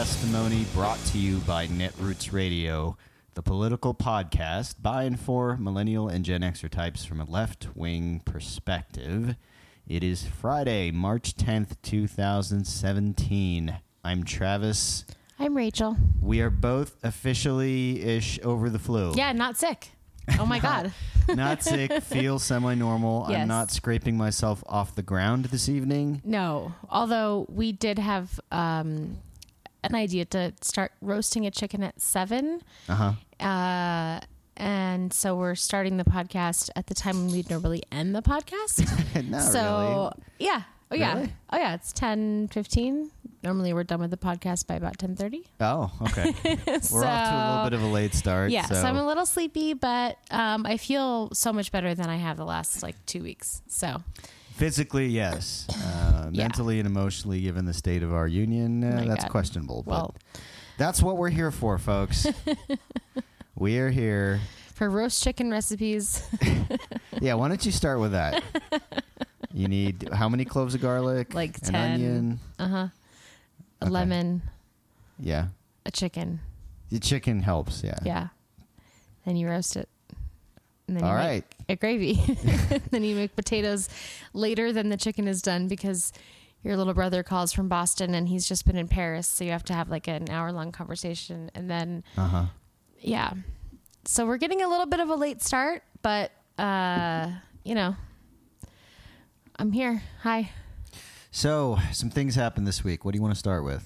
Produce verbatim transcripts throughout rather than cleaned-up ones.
testimony brought to you by Netroots Radio, the political podcast by and for millennial and Gen Xer types from a left-wing perspective. It is Friday, March tenth, twenty seventeen. I'm Travis. I'm Rachel. We are both officially-ish over the flu. Yeah, not sick. Oh, my not, God. Not sick, feel semi-normal. Yes. I'm not scraping myself off the ground this evening. No, although we did have um, an idea to start roasting a chicken at seven. Uh-huh. Uh, and so we're starting the podcast at the time when we'd normally end the podcast. Not so, really. yeah. Oh, yeah. Really? Oh, yeah. It's ten fifteen. Normally we're done with the podcast by about ten thirty. Oh, okay. So, We're off to a little bit of a late start. Yeah, so, so I'm a little sleepy, but um, I feel so much better than I have the last like two weeks. So physically, yes. Uh, Yeah. Mentally and emotionally, given the state of our union, uh, My that's God. questionable. Well- But that's what we're here for, folks. We are here. for roast chicken recipes, Yeah, why don't you start with that? You need how many cloves of garlic? Like An ten. onion. uh huh, a Okay. lemon, Yeah. a chicken. The chicken helps, yeah. Yeah. Then you roast it. And then All you right. make a gravy. Then you make potatoes later than the chicken is done because your little brother calls from Boston and he's just been in Paris. So you have to have like an hour long conversation. And then, Uh-huh. yeah. So we're getting a little bit of a late start, but, uh, you know, I'm here. Hi. So, some things happened this week. What do you want to start with?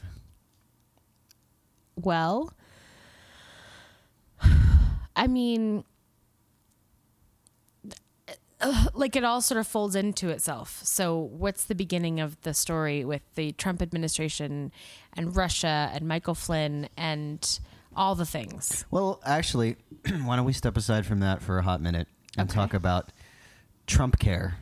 Well, I mean, uh, like it all sort of folds into itself. So what's the beginning of the story with the Trump administration and Russia and Michael Flynn and all the things? Well, actually, why don't we step aside from that for a hot minute and Okay. talk about Trump Care.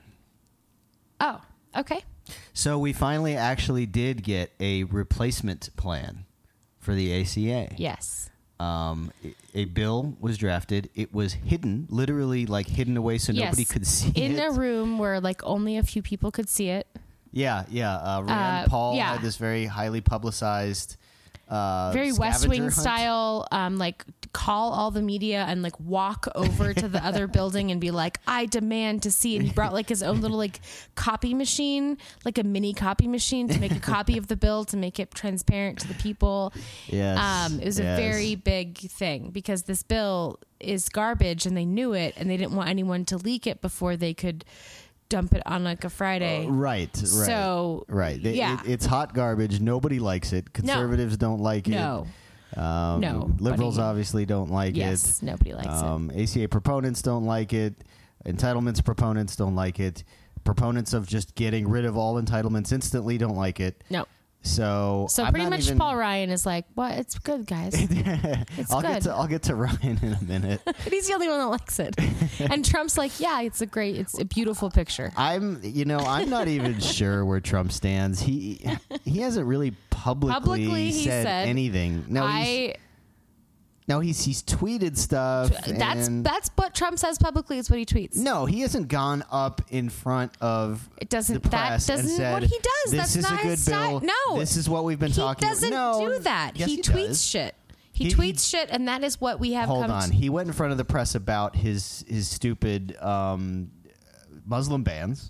Oh, okay. So we finally actually did get a replacement plan for the A C A. Yes. Um, a bill was drafted. It was hidden, literally like hidden away so Yes. nobody could see In it. a room where like only a few people could see it. Yeah, yeah. Uh, Rand Uh, Paul yeah. had this very highly publicized uh, Very West scavenger Wing hunt. style, um, like call all the media and like walk over to the other building and be like, I demand to see. And he brought like his own little like copy machine, like a mini copy machine to make a copy of the bill to make it transparent to the people. Yes, Um, it was yes. a very big thing because this bill is garbage and they knew it and they didn't want anyone to leak it before they could dump it on like a Friday. Uh, right, right. So, right. They- yeah. it- it's hot garbage. Nobody likes it. Conservatives don't like No. it. Um, No, Liberals buddy. obviously don't like Yes, it. nobody likes it. Um, A C A proponents don't like it. Entitlements proponents don't like it. Proponents of just getting rid of all entitlements instantly don't like it. No. So, So I'm pretty not much even- Paul Ryan is like, what? It's good, guys. It's I'll good. get to I'll get to Ryan in a minute. But he's the only one that likes it. And Trump's like, yeah, it's a great, it's a beautiful picture. I'm, you know, I'm not even sure where Trump stands. He he hasn't really publicly, Publicly, he said, said, anything. No, he's, I, no, he's he's tweeted stuff. that's, and that's what Trump says publicly is what he tweets. no, he hasn't gone up in front of It doesn't, the that press and doesn't said, what he does. This That's is not a good his bill. style. No. This is what we've been he talking doesn't about. No, do that. Yes, he, he tweets does. shit. He, He- tweets he- shit, and that is what we have Hold come on. to. He went in front of the press about his his stupid um, Muslim bans.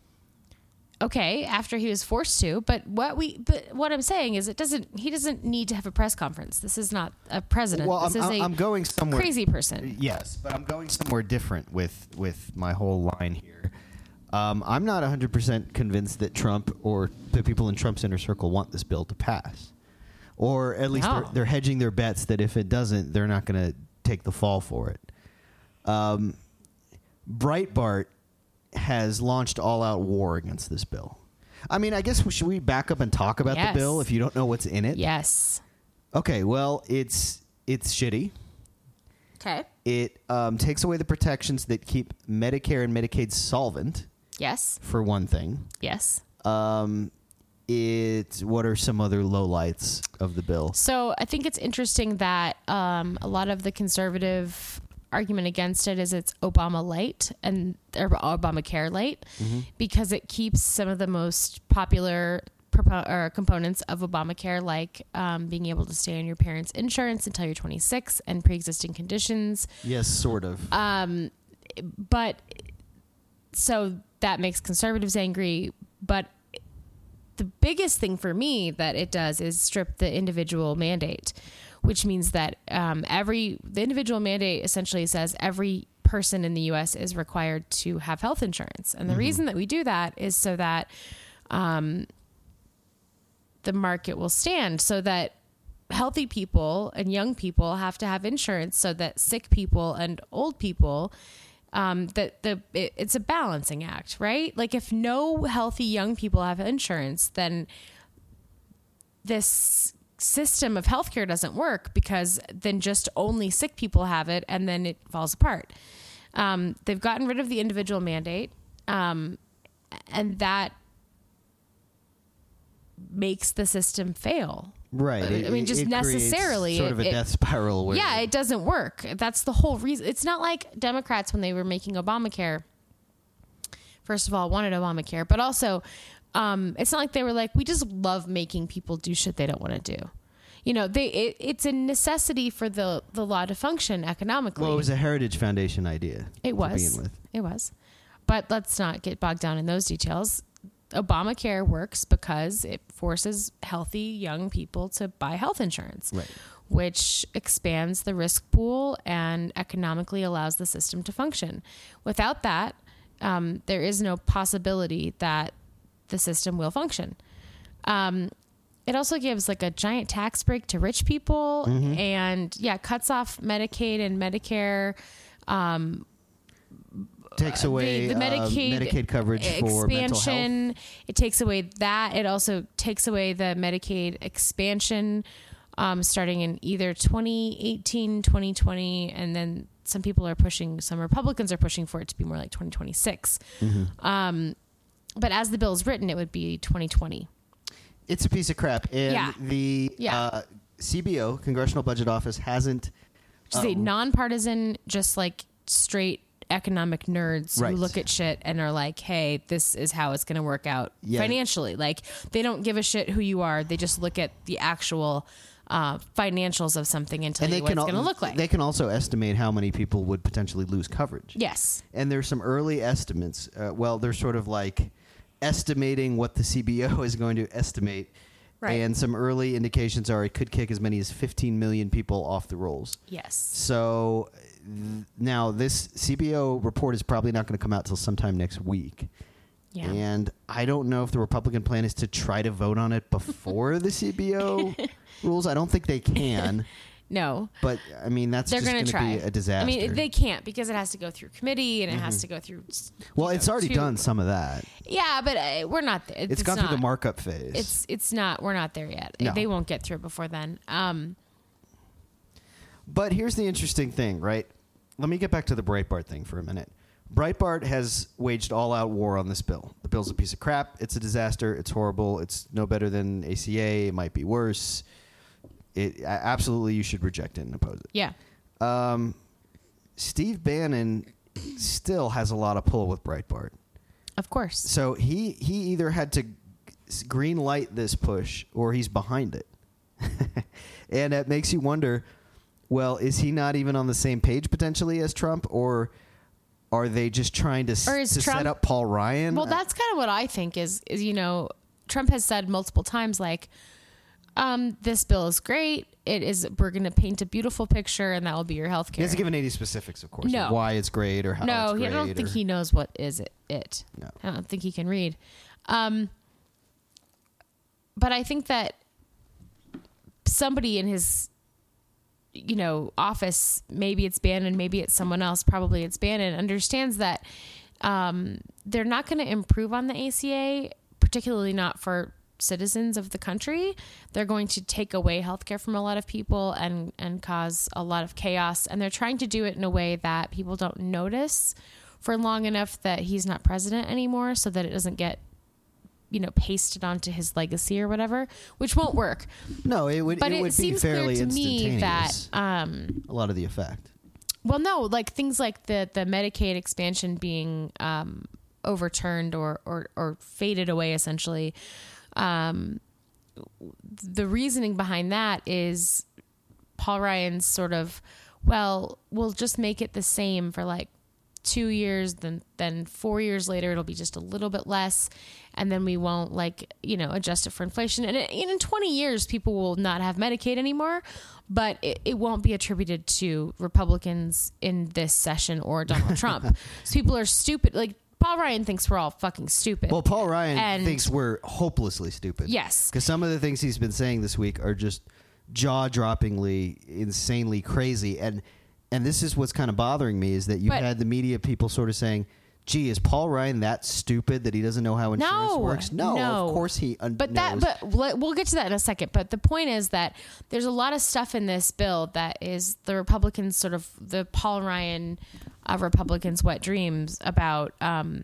Okay, after he was forced to, but what we, but what I'm saying is, it doesn't. He doesn't need to have a press conference. This is not a president. Well, this I'm, is I'm, a I'm going somewhere. crazy person. Yes, but I'm going somewhere different with with my whole line here. Um, I'm not one hundred percent convinced that Trump or the people in Trump's inner circle want this bill to pass. Or at least No. they're, they're hedging their bets that if it doesn't, they're not going to take the fall for it. Um, Breitbart has launched all-out war against this bill. I mean, I guess we, should we back up and talk about Yes. the bill if you don't know what's in it? Yes. Okay, well, it's it's shitty. Okay. It um, takes away the protections that keep Medicare and Medicaid solvent, Yes. for one thing. Yes. Um, it. What are some other lowlights of the bill? So I think it's interesting that um, a lot of the conservative argument against it is it's Obama light and or Obamacare light Mm-hmm. because it keeps some of the most popular propo- or components of Obamacare, like um, being able to stay on your parents' insurance until you're twenty-six and pre-existing conditions. Yes, sort of. Um, but so that makes conservatives angry. But the biggest thing for me that it does is strip the individual mandate, which means that um, every the individual mandate essentially says every person in the U S is required to have health insurance. And the mm-hmm. reason that we do that is so that um, the market will stand, so that healthy people and young people have to have insurance, so that sick people and old people, um, that the it, it's a balancing act, right? Like if no healthy young people have insurance, then this system of healthcare doesn't work, because then just only sick people have it, and then it falls apart. Um, they've gotten rid of the individual mandate, um, and that makes the system fail. Right. I, I mean, just it necessarily sort of a it, death spiral. Where yeah, it doesn't work. That's the whole reason. It's not like Democrats, when they were making Obamacare, first of all, wanted Obamacare, but also um, it's not like they were like, we just love making people do shit they don't want to do. You know, they it, it's a necessity for the, the law to function economically. Well, it was a Heritage Foundation idea. It was. To begin with. It was. But let's not get bogged down in those details. Obamacare works because it forces healthy young people to buy health insurance, right, which expands the risk pool and economically allows the system to function. Without that, um, there is no possibility that the system will function. Um, it also gives like a giant tax break to rich people, mm-hmm. and yeah, cuts off Medicaid and Medicare. Um, takes away the, the Medicaid, uh, Medicaid coverage for mental health. It takes away that. It also takes away the Medicaid expansion, um, starting in either twenty eighteen, twenty twenty, and then some people are pushing, some Republicans are pushing for it to be more like twenty twenty-six. Mm-hmm. Um, but as the bill is written, it would be twenty twenty. It's a piece of crap. And yeah. the yeah. Uh, C B O, Congressional Budget Office, hasn't... Just um, a nonpartisan, just like straight economic nerds right. who look at shit and are like, hey, this is how it's going to work out yeah. financially. Like, they don't give a shit who you are. They just look at the actual uh, financials of something and tell and you what it's going to look like. They can also estimate how many people would potentially lose coverage. Yes. And there's some early estimates. Uh, well, they're sort of like estimating what the C B O is going to estimate. Right. And some early indications are it could kick as many as fifteen million people off the rolls. Yes. So th- now this C B O report is probably not going to come out till sometime next week. Yeah. And I don't know if the Republican plan is to try to vote on it before the C B O rules. I don't think they can. No. But, I mean, that's They're just going to be a disaster. I mean, they can't, because it has to go through committee and it mm-hmm. has to go through... Well, it's know, already two. done some of that. Yeah, but uh, we're not there. It's, it's gone not, through the markup phase. It's it's not... We're not there yet. No. They won't get through it before then. Um, but here's the interesting thing, right? Let me get back to the Breitbart thing for a minute. Breitbart has waged all-out war on this bill. The bill's a piece of crap. It's a disaster. It's horrible. It's no better than A C A. It might be worse. It, absolutely, you should reject it and oppose it. Yeah. Um, Steve Bannon still has a lot of pull with Breitbart. Of course. So he, he either had to green light this push or he's behind it. And it makes you wonder, well, is he not even on the same page potentially as Trump, or are they just trying to, or is to Trump, set up Paul Ryan? Well, that's kind of what I think is, is, you know, Trump has said multiple times, like, Um, this bill is great. It is. We're going to paint a beautiful picture, and that will be your health care. He hasn't given any specifics, of course. No. Like why it's great or how no, it's great. No, I don't think he knows what is it. it. No. I don't think he can read. Um, but I think that somebody in his, you know, office, maybe it's Bannon, maybe it's someone else, probably it's Bannon, understands that um, they're not going to improve on the A C A, particularly not for citizens of the country. They're going to take away healthcare from a lot of people and and cause a lot of chaos, and they're trying to do it in a way that people don't notice for long enough that he's not president anymore, so that it doesn't get, you know, pasted onto his legacy or whatever, which won't work. No, it would, but it, it would seems be fairly clear to me that um, a lot of the effect. Well, no, like things like the the Medicaid expansion being um, overturned or, or or faded away essentially. um, the reasoning behind that is Paul Ryan's sort of, well, we'll just make it the same for like two years, then then four years later it'll be just a little bit less, and then we won't like you know adjust it for inflation. And it, in twenty years, people will not have Medicaid anymore, but it, it won't be attributed to Republicans in this session or Donald Trump. So people are stupid. Like Paul Ryan thinks we're all fucking stupid. Well, Paul Ryan And- thinks we're hopelessly stupid. Yes. Because some of the things he's been saying this week are just jaw-droppingly, insanely crazy. And and this is what's kind of bothering me is that you But- had the media people sort of saying, gee, is Paul Ryan that stupid that he doesn't know how insurance No, works? No, no. of course he un- But knows. that, but let- we'll get to that in a second. But the point is that there's a lot of stuff in this bill that is the Republicans sort of the Paul Ryan uh, Republicans' wet dreams about um,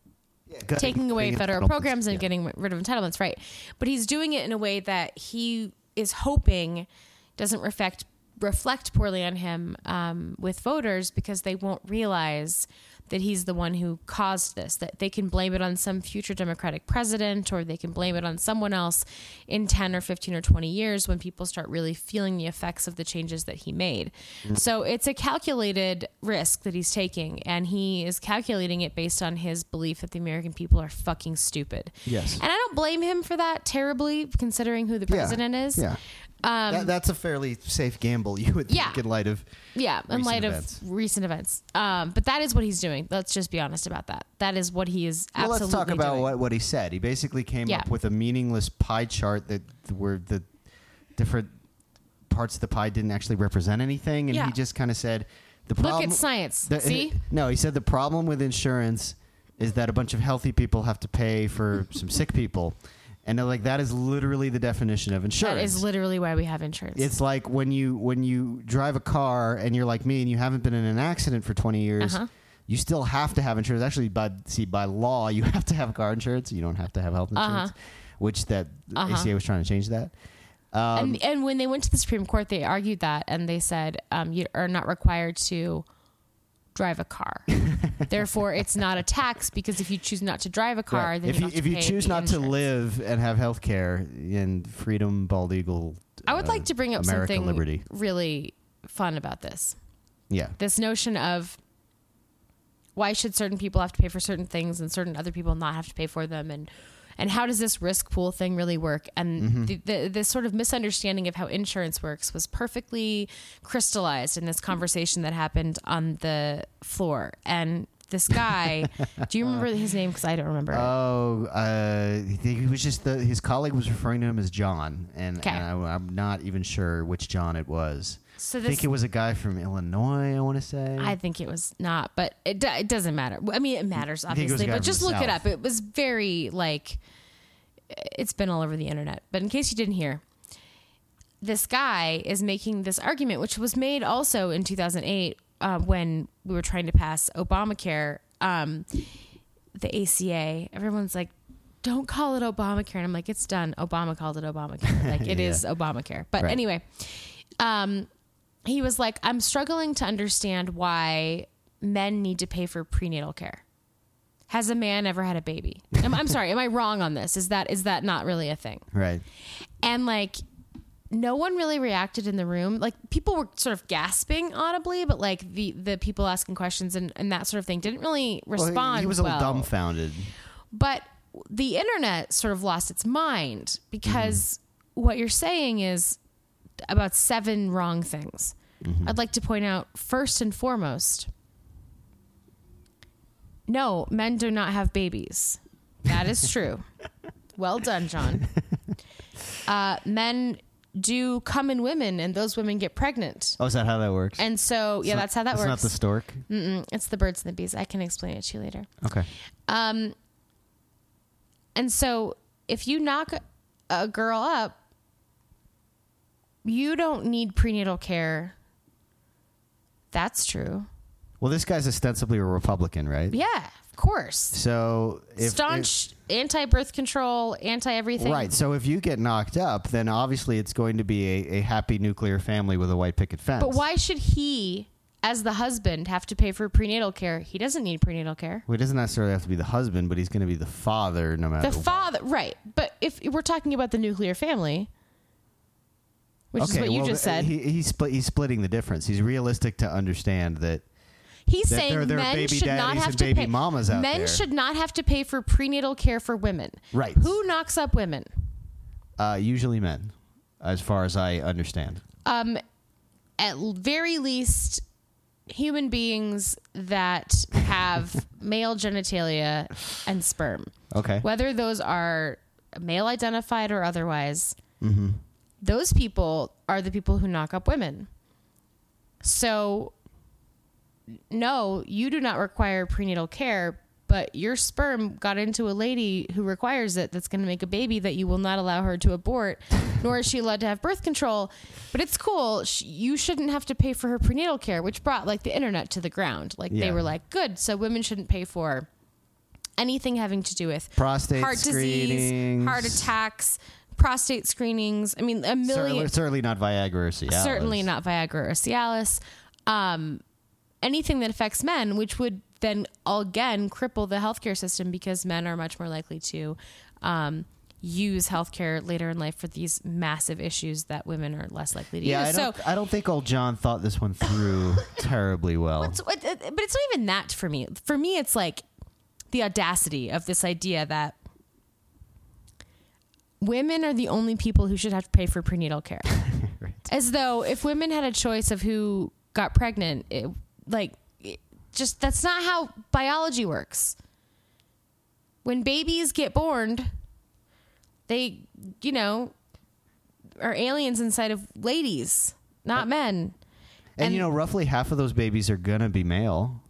Got- taking away getting federal entitlements, programs and yeah. getting rid of entitlements, right? But he's doing it in a way that he is hoping doesn't reflect reflect poorly on him um, with voters because they won't realize that he's the one who caused this, that they can blame it on some future Democratic president or they can blame it on someone else in ten or fifteen or twenty years when people start really feeling the effects of the changes that he made. Mm-hmm. So it's a calculated risk that he's taking, and he is calculating it based on his belief that the American people are fucking stupid. Yes. And I don't blame him for that terribly, considering who the Yeah. president is. Yeah. Um, that, that's a fairly safe gamble, you would think, Yeah. in light of Yeah, in recent light events. of recent events. Um, but that is what he's doing. Let's just be honest about that. That is what he is Well, absolutely let's talk about doing. what, what he said. He basically came Yeah. up with a meaningless pie chart that where the different parts of the pie didn't actually represent anything, and Yeah. he just kind of said the Look problem. at science. the- See? No, he said the problem with insurance is that a bunch of healthy people have to pay for some sick people, and they're like that is literally the definition of insurance. That is literally why we have insurance. It's like when you when you drive a car and you're like me and you haven't been in an accident for twenty years, Uh-huh. you still have to have insurance. Actually, by see by law, you have to have car insurance. You don't have to have health insurance, Uh-huh. which that Uh-huh. A C A was trying to change that. Um, and, and when they went to the Supreme Court, they argued that, and they said um, you are not required to drive a car. Therefore, it's not a tax because if you choose not to drive a car, right. then if you, you don't have if to you pay choose the not insurance. to live and have health care and freedom, bald eagle. I would uh, like to bring up America, something liberty. really fun about this. Yeah. This notion of why should certain people have to pay for certain things and certain other people not have to pay for them, and and how does this risk pool thing really work? And Mm-hmm. the, the this sort of misunderstanding of how insurance works was perfectly crystallized in this conversation that happened on the floor. And this guy, do you remember his name? Because I don't remember. it. Oh, uh, he he was just the his colleague was referring to him as John, and, Okay. and I, I'm not even sure which John it was. So I this, think it was a guy from Illinois. I want to say. I think it was not, but it do- it doesn't matter. I mean, it matters think it was obviously, a guy but from just the look it South. up. It was very like it's been all over the internet. But in case you didn't hear, this guy is making this argument, which was made also in two thousand eight uh, when we were trying to pass Obamacare, um, the A C A. Everyone's like, "Don't call it Obamacare," and I'm like, "It's done. Obama called it Obamacare. Like it Yeah. is Obamacare." But Right. anyway, um, he was like, "I'm struggling to understand why men need to pay for prenatal care. Has a man ever had a baby?" I'm, I'm sorry. Am I wrong on this? Is that is that not really a thing? right. And like, no one really reacted in the room. Like people were sort of gasping audibly, but like the, the people asking questions and, and that sort of thing didn't really Well, he- respond. he was a little well. dumbfounded. But the internet sort of lost its mind because what you're saying is about seven wrong things. Mm-hmm. I'd like to point out first and foremost, no, men do not have babies. That is true. Well done, John. Uh, men do come in women, and those women get pregnant. Oh, is that how that works? And so, yeah, It's not- that's how that it's works. not the stork. Mm-mm, it's the birds and the bees. I can explain it to you later. Okay. Um, and so if you knock a girl up, you don't need prenatal care. That's true. Well, this guy's ostensibly a Republican, right? Yeah, of course. So if Staunch anti-birth control, anti-everything. Right. So if you get knocked up, then obviously it's going to be a, a happy nuclear family with a white picket fence. But why should he as the husband, have to pay for prenatal care. He doesn't need prenatal care. Well, he doesn't necessarily have to be the husband, but he's going to be the father no matter The what. father, right. But if we're talking about the nuclear family, which okay, is what you well, just said. He, he's, split, he's splitting the difference. He's realistic to understand that He's that saying there- there are men baby should not daddies have and to baby pay. mamas out men there. should not have to pay for prenatal care for women. Right. Who knocks up women? uh, usually men, as far as I understand. Um, at very least, human beings that have male genitalia and sperm. Okay. Whether those are male identified or otherwise, Mm-hmm. those people are the people who knock up women. So, no, you do not require prenatal care, but your sperm got into a lady who requires it that's going to make a baby that you will not allow her to abort, nor is she allowed to have birth control. But it's cool. Sh- you shouldn't have to pay for her prenatal care, which brought like the internet to the ground. Like Yeah. they were like, good. So women shouldn't pay for anything having to do with Prostate heart disease, screenings. heart attacks, prostate screenings. I mean, a million. Certainly, certainly not Viagra or Cialis. Certainly not Viagra or Cialis. Um, anything that affects men, which would then again cripple the healthcare system because men are much more likely to um, use healthcare later in life for these massive issues that women are less likely to Yeah, use. I don't, so, I don't think old John thought this one through terribly well. it's, it, it- but it's not even that for me. For me, it's like the audacity of this idea that women are the only people who should have to pay for prenatal care. Right. As though if women had a choice of who got pregnant, it, like, it just that's not how biology works. When babies get born, they, you know, are aliens inside of ladies, not men. And, And- you know, roughly half of those babies are going to be male.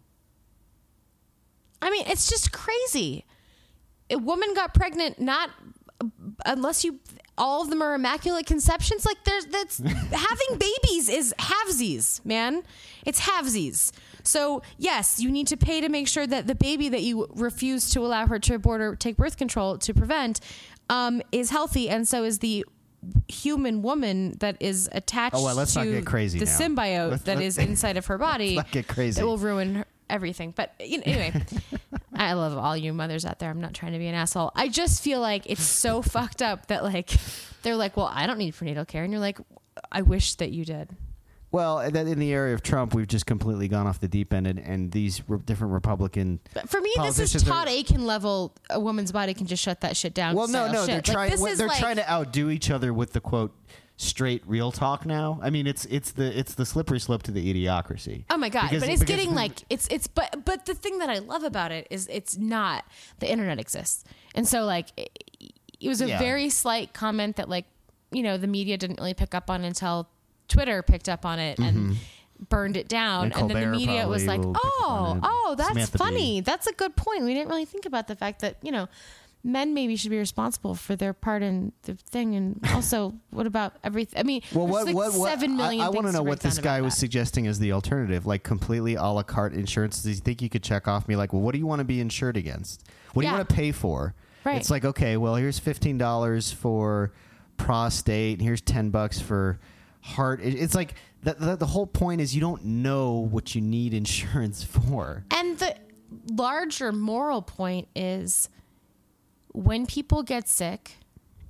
I mean, it's just crazy. A woman got pregnant not unless you all of them are immaculate conceptions. Like there's that's having babies is halvesies, man. It's halvesies. So yes, you need to pay to make sure that the baby that you refuse to allow her to abort or take birth control to prevent um, is healthy, and so is the human woman that is attached Oh, well, let's to not get crazy the now. symbiote Let's- that let's- is inside of her body. Let's not get crazy. It will ruin her, everything. But you know, anyway, I love all you mothers out there. I'm not trying to be an asshole. I just feel like it's so fucked up that like they're like, well, I don't need prenatal care, and you're like, I wish that you did. Well, and then in the area of Trump, we've just completely gone off the deep end, and, and these re- different Republican. But for me, this is Politicians are- Todd Aiken level. A woman's body can just shut that shit down. Well, no, style no, shit. they're Like, trying. this what- is they're like- trying to outdo each other with the quote straight real talk. Now, I mean, it's it's the it's the slippery slope to the idiocracy. Oh my god! Because- but it's because- getting like it's it's but but the thing that I love about it is it's not the internet exists, and so like it, it was a Yeah. very slight comment that like you know the media didn't really pick up on until Twitter picked up on it and burned it down, And and, then the Colbert media was probably like, will pick up oh on it. oh that's Samantha funny, Bee. that's a good point. We didn't really think about the fact that you know. Men maybe should be responsible for their part in the thing, and also, what about everything? I mean, Well, there's what, like what, what, seven million. I, I want things to know break what this down guy about was that. suggesting as the alternative, like completely a la carte insurance. Do you think you could check off me like, well, what do you want to be insured against? What do Yeah. you want to pay for? Right. It's like, okay, well, here's fifteen dollars for prostate, and here's ten bucks for heart. It, it's like the, the the whole point is you don't know what you need insurance for. And the larger moral point is when people get sick,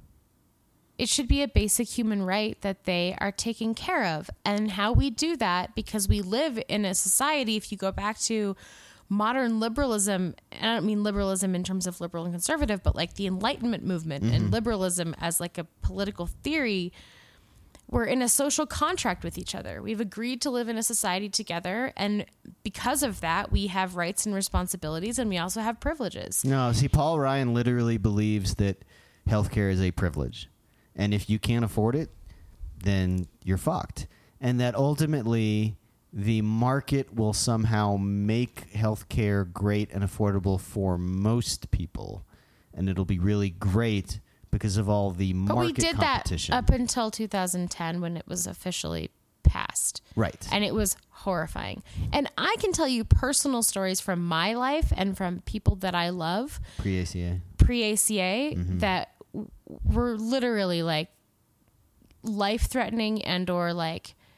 it should be a basic human right that they are taken care of. And how we do that, because we live in a society, if you go back to modern liberalism, and I don't mean liberalism in terms of liberal and conservative, but like the Enlightenment movement and liberalism as like a political theory, we're in a social contract with each other. We've agreed to live in a society together. And because of that, we have rights and responsibilities, and we also have privileges. No, see, Paul Ryan literally believes that healthcare is a privilege. And if you can't afford it, then you're fucked. And that ultimately the market will somehow make healthcare great and affordable for most people. And it'll be really great because of all the But market we did competition. that up until two thousand ten when it was officially passed. Right. And it was horrifying. And I can tell you personal stories from my life and from people that I love Pre-A C A. pre-A C A Mm-hmm. that w- were literally like life-threatening and or like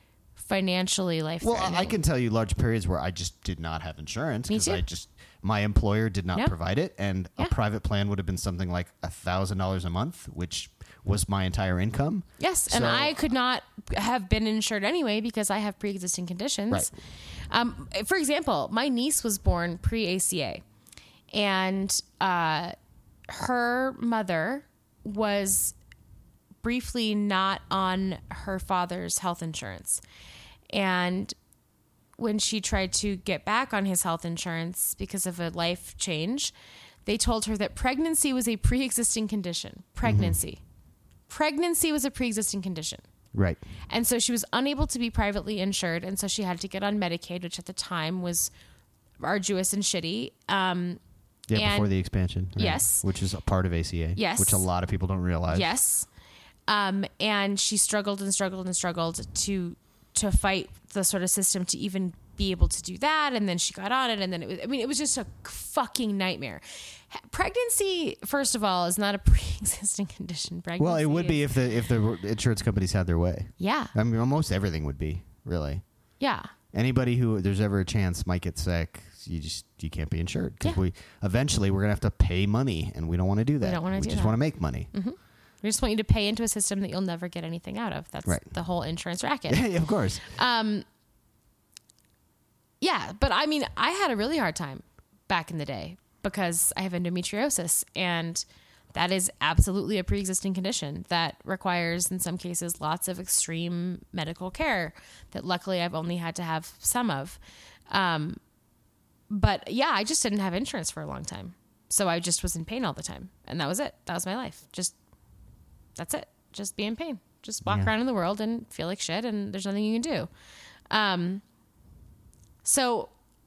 financially life Well, threatening. I can tell you large periods where I just did not have insurance Me because too. I just my employer did not Yeah. provide it, and Yeah. a private plan would have been something like a thousand dollars a month, which was my entire income. Yes, and So- I could not have been insured anyway because I have pre-existing conditions. Right. Um, for example, my niece was born pre-A C A, and uh, her mother was briefly not on her father's health insurance. And when she tried to get back on his health insurance because of a life change, they told her that pregnancy was a pre-existing condition. Pregnancy. Mm-hmm. Pregnancy was a pre-existing condition. Right. And so she was unable to be privately insured. And so she had to get on Medicaid, which at the time was arduous and shitty. Um, Yeah, and before the expansion. right, Yes. Which is a part of A C A. Yes. Which a lot of people don't realize. Yes. Um, and she struggled and struggled and struggled to to fight the sort of system to even be able to do that. And then she got on it. And then it was, I mean, it was just a fucking nightmare. Pregnancy, first of all, is not a pre-existing condition. Pregnancy Well, it would be is- if the if the insurance companies had their way. Yeah. I mean, almost everything would be, really. Yeah. Anybody who there's ever a chance might get sick, you just you can't be insured because Yeah. we eventually we're gonna have to pay money, and we don't want to do that. don't wanna we do just that. want to make money. Mm-hmm. We just want you to pay into a system that you'll never get anything out of. That's Right. the whole insurance racket. Yeah, of course. Um, yeah, but I mean, I had a really hard time back in the day because I have endometriosis, and that is absolutely a pre-existing condition that requires, in some cases, lots of extreme medical care that luckily I've only had to have some of. Um, but yeah, I just didn't have insurance for a long time. So I just was in pain all the time. And that was it. That was my life. Just, that's it. Just be in pain. Just walk Yeah. around in the world and feel like shit, and there's nothing you can do. Um, so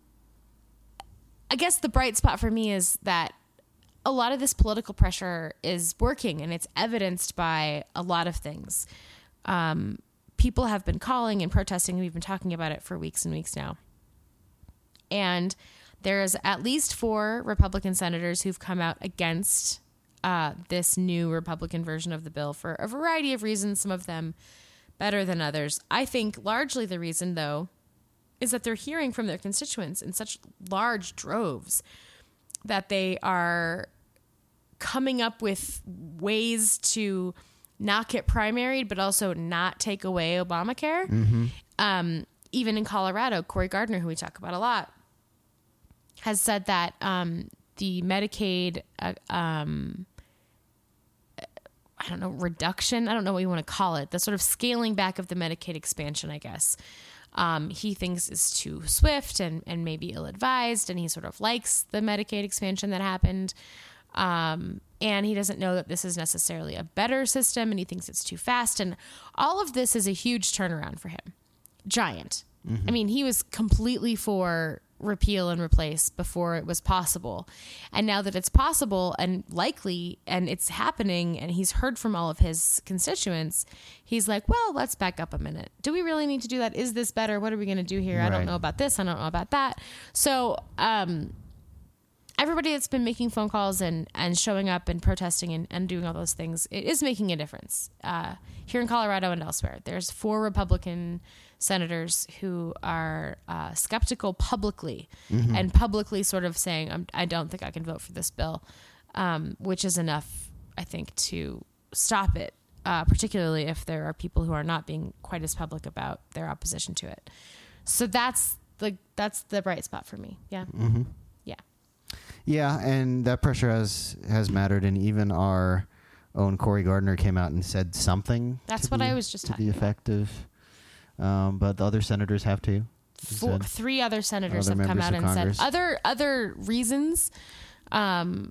I guess the bright spot for me is that a lot of this political pressure is working, and it's evidenced by a lot of things. Um, people have been calling and protesting. We've been talking about it for weeks and weeks now. And there's at least four Republican senators who've come out against uh, this new Republican version of the bill for a variety of reasons, some of them better than others. I think largely the reason, though, is that they're hearing from their constituents in such large droves that they are coming up with ways to not get primaried, but also not take away Obamacare. Mm-hmm. Um, even in Colorado, Cory Gardner, who we talk about a lot, has said that um, the Medicaid, uh, um, I don't know, reduction, I don't know what you want to call it, the sort of scaling back of the Medicaid expansion, I guess, um, he thinks is too swift and, and maybe ill-advised, and he sort of likes the Medicaid expansion that happened. Um, and he doesn't know that this is necessarily a better system, and he thinks it's too fast. And all of this is a huge turnaround for him. Giant. Mm-hmm. I mean, he was completely for repeal and replace before it was possible. And now that it's possible and likely, and it's happening, and he's heard from all of his constituents, he's like, well, let's back up a minute. Do we really need to do that? Is this better? What are we going to do here? I don't Right. know about this. I don't know about that. So, um, everybody that's been making phone calls and, and showing up and protesting and, and doing all those things, it is making a difference. Uh, here in Colorado and elsewhere, there's four Republican senators who are uh, skeptical publicly Mm-hmm. and publicly sort of saying, I'm, I don't think I can vote for this bill, um, which is enough, I think, to stop it, uh, particularly if there are people who are not being quite as public about their opposition to it. So that's the, that's the bright spot for me. Yeah. Mm-hmm. Yeah. Yeah, and that pressure has has mattered, and even our own Cory Gardner came out and said something. That's to what the- I was just to talking the about. effect of, um, but the other senators have too. he Four, said. three other senators Other have come members out of and Congress. said other other reasons. Um,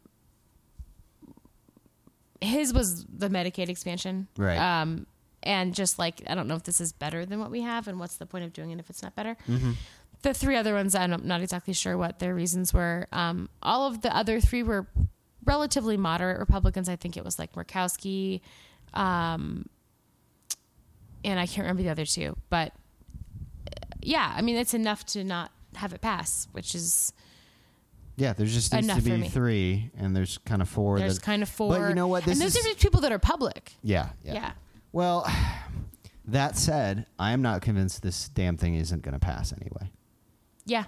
his was the Medicaid expansion, Right. Um, and just like, I don't know if this is better than what we have, and what's the point of doing it if it's not better. Mm-hmm. The three other ones, I'm not exactly sure what their reasons were. Um, all of the other three were relatively moderate Republicans. I think it was like Murkowski, um, and I can't remember the other two. But yeah, I mean, it's enough to not have it pass, which is Yeah, there's just needs enough to for be me. three, and there's kind of four. there's that, kind of four. But you know what? This and those is are just people that are public. yeah, yeah. Yeah. Well, That said, I am not convinced this damn thing isn't going to pass anyway. Yeah.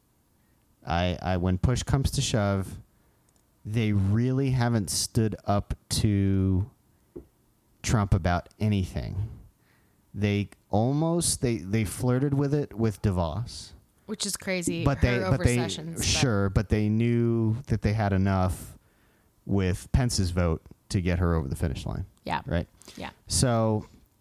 I, I, when push comes to shove, they really haven't stood up to Trump about anything. They almost they, they flirted with it with DeVos, which is crazy. But they, her but they, Sessions, sure, but. but they knew that they had enough with Pence's vote to get her over the finish line. Yeah. Right. Yeah. So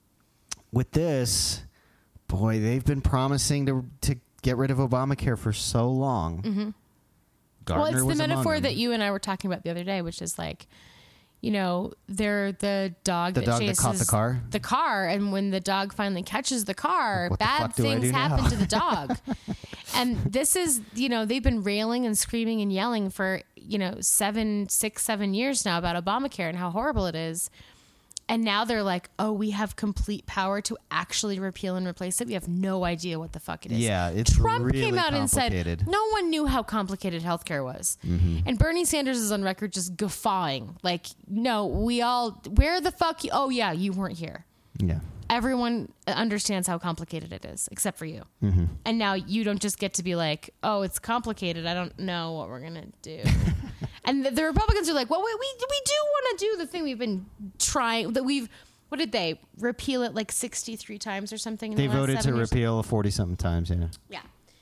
with this, boy, they've been promising to to get rid of Obamacare for so long. Mm-hmm. Gardner well, it's the was among metaphor them. that you and I were talking about the other day, which is like, you know, they're the dog The that dog that chases caught the car? the car, and when the dog finally catches the car, What the bad fuck do I things do now? happen to the dog. And this is, you know, they've been railing and screaming and yelling for, you know, seven, six, seven years now about Obamacare and how horrible it is. And now they're like, oh, we have complete power to actually repeal and replace it. We have no idea what the fuck it is. Yeah, it's Trump really came out and said complicated. no one knew how complicated healthcare was. Mm-hmm. And Bernie Sanders is on record just guffawing. Like, no, we all, where the fuck? You, oh, yeah, you weren't here. Yeah. Everyone understands how complicated it is, except for you. Mm-hmm. And now you don't just get to be like, oh, it's complicated. I don't know what we're going to do. And the, the Republicans are like, well, we, we, we do want to do the thing we've been trying, that we've, what did they, repeal it like sixty-three times or something? In They the last voted to seven years? repeal forty-something times, yeah. Yeah.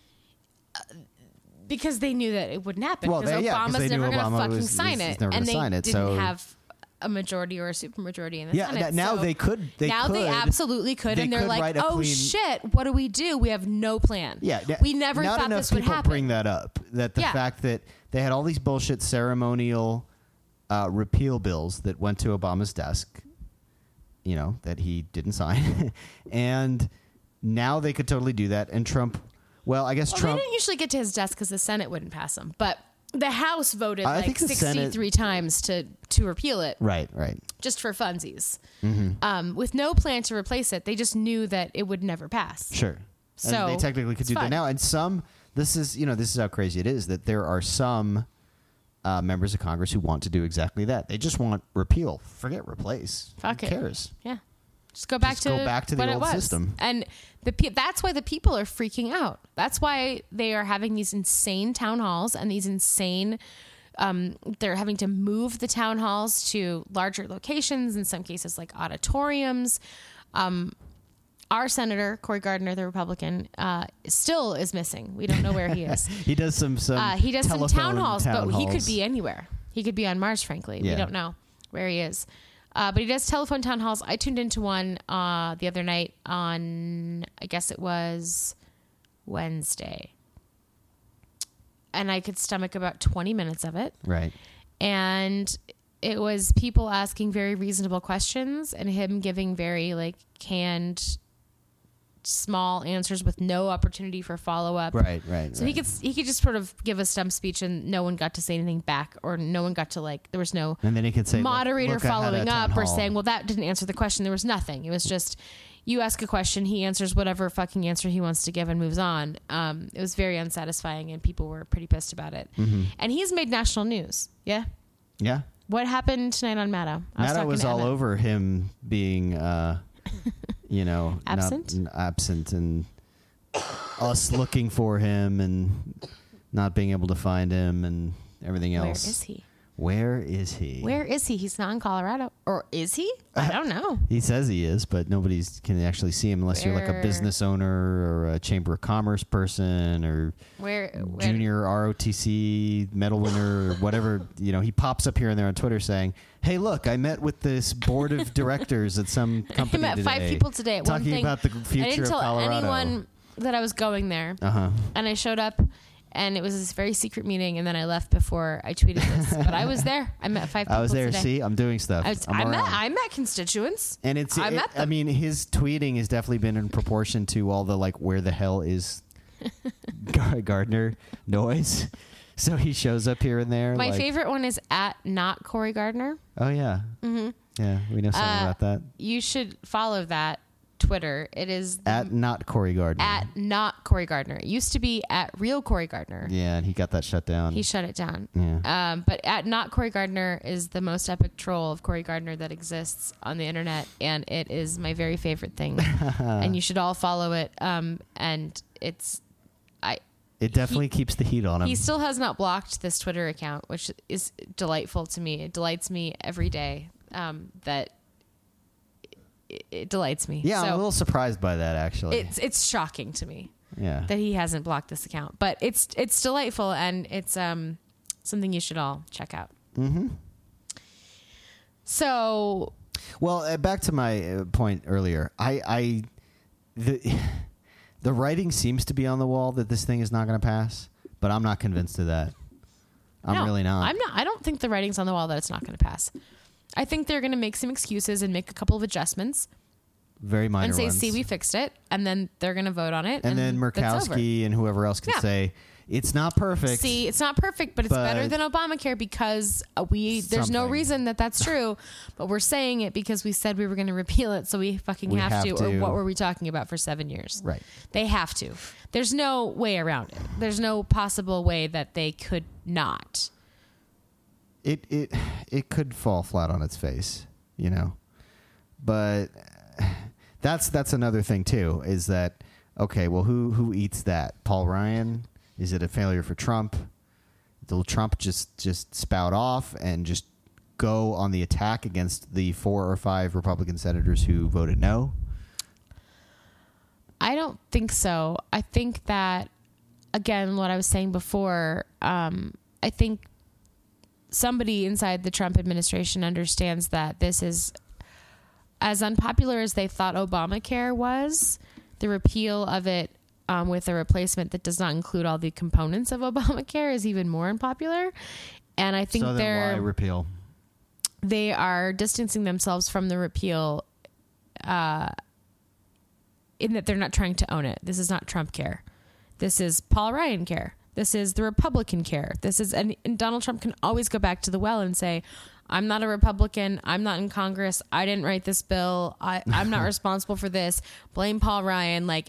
Uh, because they knew that it wouldn't happen. Well, Because they- yeah, 'cause Obama's they knew never going to Obama fucking was- sign was- it. was never And gonna they sign it, didn't so- have a majority or a supermajority in the Yeah, Senate. that- now so they could- they now they could- absolutely could. they And they're could like, write a oh, clean- shit, what do we do? We have no plan. Yeah, n- we never not thought enough this would people happen. bring that up. That the Yeah. fact that they had all these bullshit ceremonial uh, repeal bills that went to Obama's desk, you know, that he didn't sign, and now they could totally do that. And Trump, well, I guess Well, Trump. they didn't usually get to his desk because the Senate wouldn't pass them. But the House voted I like think the Senate- sixty-three times to, to repeal it. Right, right. Just for funsies. Mm-hmm. Um, with no plan to replace it. They just knew that it would never pass. Sure. So, and they technically could it's do that fine. now. And some, this is, you know, this is how crazy it is that there are some uh, members of Congress who want to do exactly that. They just want repeal. Forget replace. Fuck Who it. cares? Yeah. Just go back Just to go back to the what it old was. system. And the pe- that's why the people are freaking out. That's why they are having these insane town halls and these insane um, they're having to move the town halls to larger locations, in some cases like auditoriums. Um, our senator, Cory Gardner, the Republican, uh, still is missing. We don't know where he is. He does some some. Uh, he does some telephone town halls, town but he could halls. be anywhere. He could be on Mars, frankly. Yeah. We don't know where he is. Uh, but he does telephone town halls. I tuned into one uh, the other night on, I guess it was Wednesday. And I could stomach about twenty minutes of it. Right. And it was people asking very reasonable questions and him giving very like canned, small answers with no opportunity for follow up. Right. Right. So right. he could he could just sort of give a stump speech and no one got to say anything back, or no one got to like there was no And then he could say, look- moderator look, I had a following town up or hall. saying, well, that didn't answer the question. There was nothing. It was just you ask a question, he answers whatever fucking answer he wants to give and moves on. Um, it was very unsatisfying and people were pretty pissed about it. Mm-hmm. And he's made national news. Yeah. Yeah. What happened tonight on Maddow? I Maddow talking was to all Emmett. over him being, uh, you know, Absent? not, absent, and us looking for him and not being able to find him and everything Where else. is he? Where is he? Where is he? He's not in Colorado. Or is he? I don't know. He says he is, but nobody can actually see him unless you're like a Where- business owner or a chamber of commerce person or Where, where junior R O T C medal winner or whatever. You know, he pops up here and there on Twitter saying, "Hey, look, I met with this board of directors at some company I met five today, people today at one talking thing. about the I future didn't of tell Colorado." anyone that I was going there. Uh huh. And I showed up, and it was this very secret meeting, and then I left before I tweeted this. But I was there. I met five people I was there. today. See, I'm doing stuff. I, was, I'm I, met, around. I met constituents. And it's, I it- met I them. mean, his tweeting has definitely been in proportion to all the like, where the hell is Gar- Gardner noise. So he shows up here and there. My like, favorite one is at not Cory Gardner. Oh yeah, Mm-hmm. yeah, we know something Uh, about that. You should follow that Twitter. It is the, At not Corey Gardner. at not Corey Gardner. It used to be at real Corey Gardner. Yeah, and he got that shut down. He shut it down. Yeah. Um, but at not Corey Gardner is the most epic troll of Corey Gardner that exists on the internet, and it is my very favorite thing. And you should all follow it. Um, and it's, I. It definitely he, keeps the heat on him. He still has not blocked this Twitter account, which is delightful to me. It delights me every day. Um, that it, it delights me. Yeah, so I'm a little surprised by that, actually. It's it's shocking to me. Yeah. That he hasn't blocked this account, but it's it's delightful, and it's um something you should all check out. Mm-hmm. So, well, uh, back to my uh, point earlier. I, I, the, the writing seems to be on the wall that this thing is not going to pass, but I'm not convinced of that. I'm no, really not. I'm not. I don't think the writing's on the wall that it's not going to pass. I think they're going to make some excuses and make a couple of adjustments. Very minor and say, ones. "See, we fixed it," and then they're going to vote on it, and, and then that's over. Murkowski and whoever else can Yeah. say it's not perfect. See, it's not perfect, but it's But better than Obamacare because uh, we. There's no something. reason that that's true, but we're saying it because we said we were going to repeal it, so we fucking We have, have to, to. Or what were we talking about for seven years? Right. They have to. There's no way around it. There's no possible way that they could not. It it it could fall flat on its face, you know. But that's that's another thing too. Is that okay? Well, who who eats that? Paul Ryan? Is it a failure for Trump? Will Trump just just spout off and just go on the attack against the four or five Republican senators who voted no? I don't think so. I think that, again, what I was saying before, um, I think somebody inside the Trump administration understands that this is as unpopular as they thought Obamacare was. The repeal of it um, with a replacement that does not include all the components of Obamacare is even more unpopular. And I think so then they're why repeal? they are distancing themselves from the repeal uh, in that they're not trying to own it. This is not Trump care. This is Paul Ryan care. This is the Republican care. This is, and, and Donald Trump can always go back to the well and say, I'm not a Republican. I'm not in Congress. I didn't write this bill. I, I'm not responsible for this. Blame Paul Ryan. Like,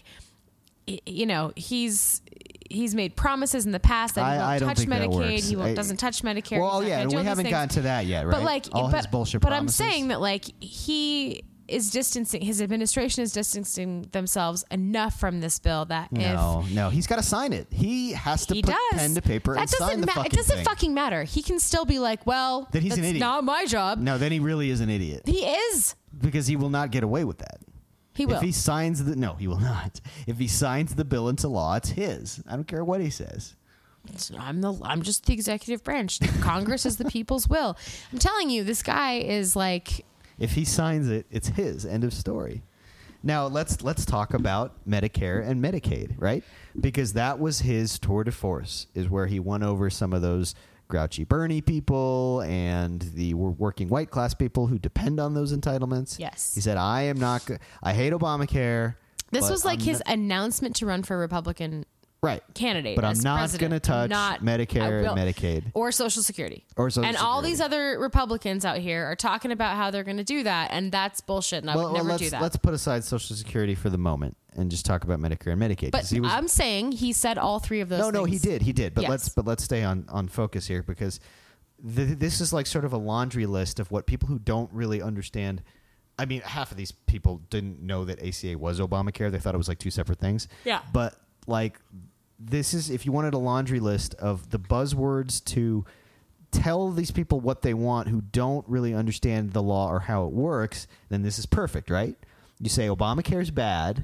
y- you know, he's he's made promises in the past that he I- won't I don't touch think that Medicaid. works. He won't, I- doesn't touch Medicare. Well, He's not yeah, gonna and do we all these haven't things. gotten to that yet, right? But like, all but, his bullshit but promises. I'm saying that like he is distancing, his administration is distancing themselves enough from this bill that No, no, he's got to sign it. He has if to he put does, pen to paper that and doesn't sign the ma- fucking It doesn't thing. fucking matter. He can still be like, well, That he's an that's idiot. not my job. No, then he really is an idiot He is. because he will not get away with that. He will. If he signs the no, he will not. If he signs the bill into law, it's his. I don't care what he says. It's- I'm the. I'm just the executive branch. Congress is the people's will. I'm telling you, this guy is like. If he signs it, it's his. End of story. Now let's let's talk about Medicare and Medicaid, right? Because that was his tour de force, is where he won over some of those grouchy Bernie people and the wor- working white class people who depend on those entitlements. Yes. He said, "I am not. Go- I hate Obamacare." This but was like I'm his not- announcement to run for Republican right candidate. But I'm as not president. going to touch I'm not- I Medicare will- and Medicaid. or Social Security. Or Social and all Security. these other Republicans out here are talking about how they're going to do that, and that's bullshit. And I Well, would well, never let's do that. let's put aside Social Security for the moment and just talk about Medicare and Medicaid. but 'cause he was, I'm saying he said all three of those. no, no, he things. did, he did. But Yes. let's but let's stay on on focus here because th- this is like sort of a laundry list of what people who don't really understand. I mean, half of these people didn't know that A C A was Obamacare. They thought it was like two separate things. Yeah. But like, this is if you wanted a laundry list of the buzzwords to tell these people what they want who don't really understand the law or how it works, then this is perfect, right? You say Obamacare is bad,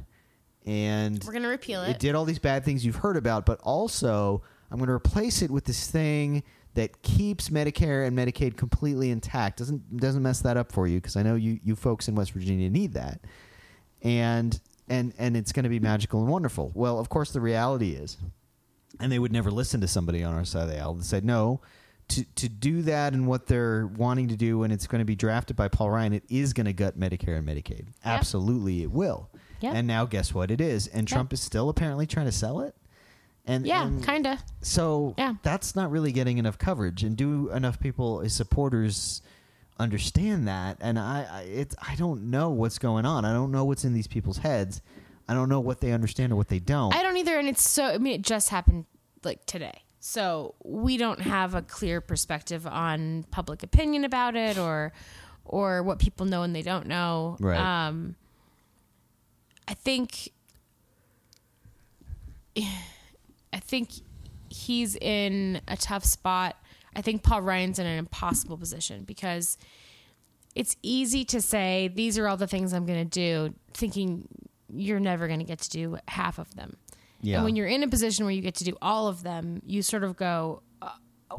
and We're going to repeal it it. did all these bad things you've heard about, but also I'm going to replace it with this thing that keeps Medicare and Medicaid completely intact. Doesn't doesn't mess that up for you because I know you you folks in West Virginia need that, and and and it's going to be magical and wonderful. Well, of course, the reality is, and they would never listen to somebody on our side of the aisle that said no. To to do that and what they're wanting to do, and it's going to be drafted by Paul Ryan, it is going to gut Medicare and Medicaid. Absolutely, it will. Yep. And now guess what? It is, and Yep. Trump is still apparently trying to sell it. And Yeah, and kind of. So Yeah. that's not really getting enough coverage, and do enough people, his supporters, understand that, and I, I it's I don't know what's going on. I don't know what's in these people's heads. I don't know what they understand or what they don't. I don't either, and it's so. I mean, it just happened like today, so we don't have a clear perspective on public opinion about it, or or what people know and they don't know. Right. Um, I think. I think he's in a tough spot. I think Paul Ryan's in an impossible position because it's easy to say, these are all the things I'm going to do, thinking you're never going to get to do half of them. Yeah. And when you're in a position where you get to do all of them, you sort of go, oh,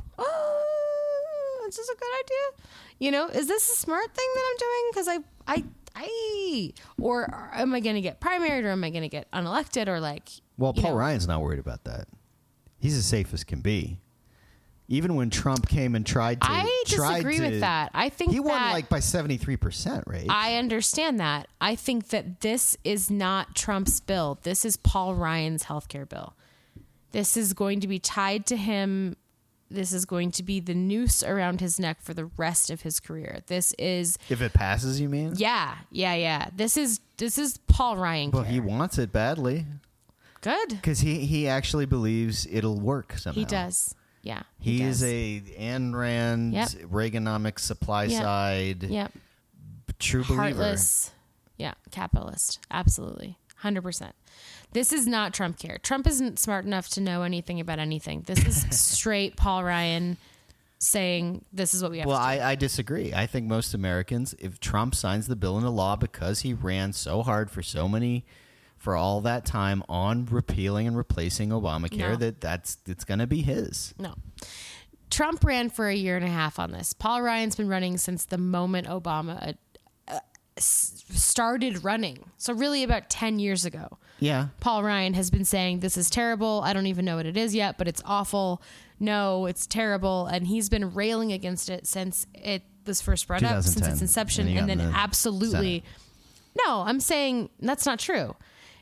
oh, is this a good idea? You know, is this a smart thing that I'm doing? Because I, I, I, or am I going to get primaried, or am I going to get unelected, or like, Well, Paul know. Ryan's not worried about that. He's as safe as can be. Even when Trump came and tried to, I tried disagree to, with that. I think he won that, like by seventy-three percent, right? I understand that. I think that this is not Trump's bill. This is Paul Ryan's healthcare bill. This is going to be tied to him. This is going to be the noose around his neck for the rest of his career. This is, if it passes, you mean? yeah, yeah, yeah. This is this is Paul Ryan. Well, care. he wants it badly Good. because he, he actually believes it'll work somehow. He does. Yeah. He, He, is does. a Ayn Rand, Yep. Reaganomics supply Yep. side, Yep. true believer. Heartless. Yeah, capitalist. Absolutely. one hundred percent. This is not Trump care. Trump isn't smart enough to know anything about anything. This is straight Paul Ryan saying this is what we have Well, to do. I, I disagree. I think most Americans, if Trump signs the bill into law because he ran so hard for so many, for all that time on repealing and replacing Obamacare, No. that that's it's going to be his. No. Trump ran for a year and a half on this. Paul Ryan's been running since the moment Obama uh, s- started running. So really about ten years ago. Yeah. Paul Ryan has been saying, this is terrible. I don't even know what it is yet, but it's awful. No, it's terrible. And he's been railing against it since it was first brought up, since its inception. And he And, got then in the absolutely. No, I'm saying that's not true.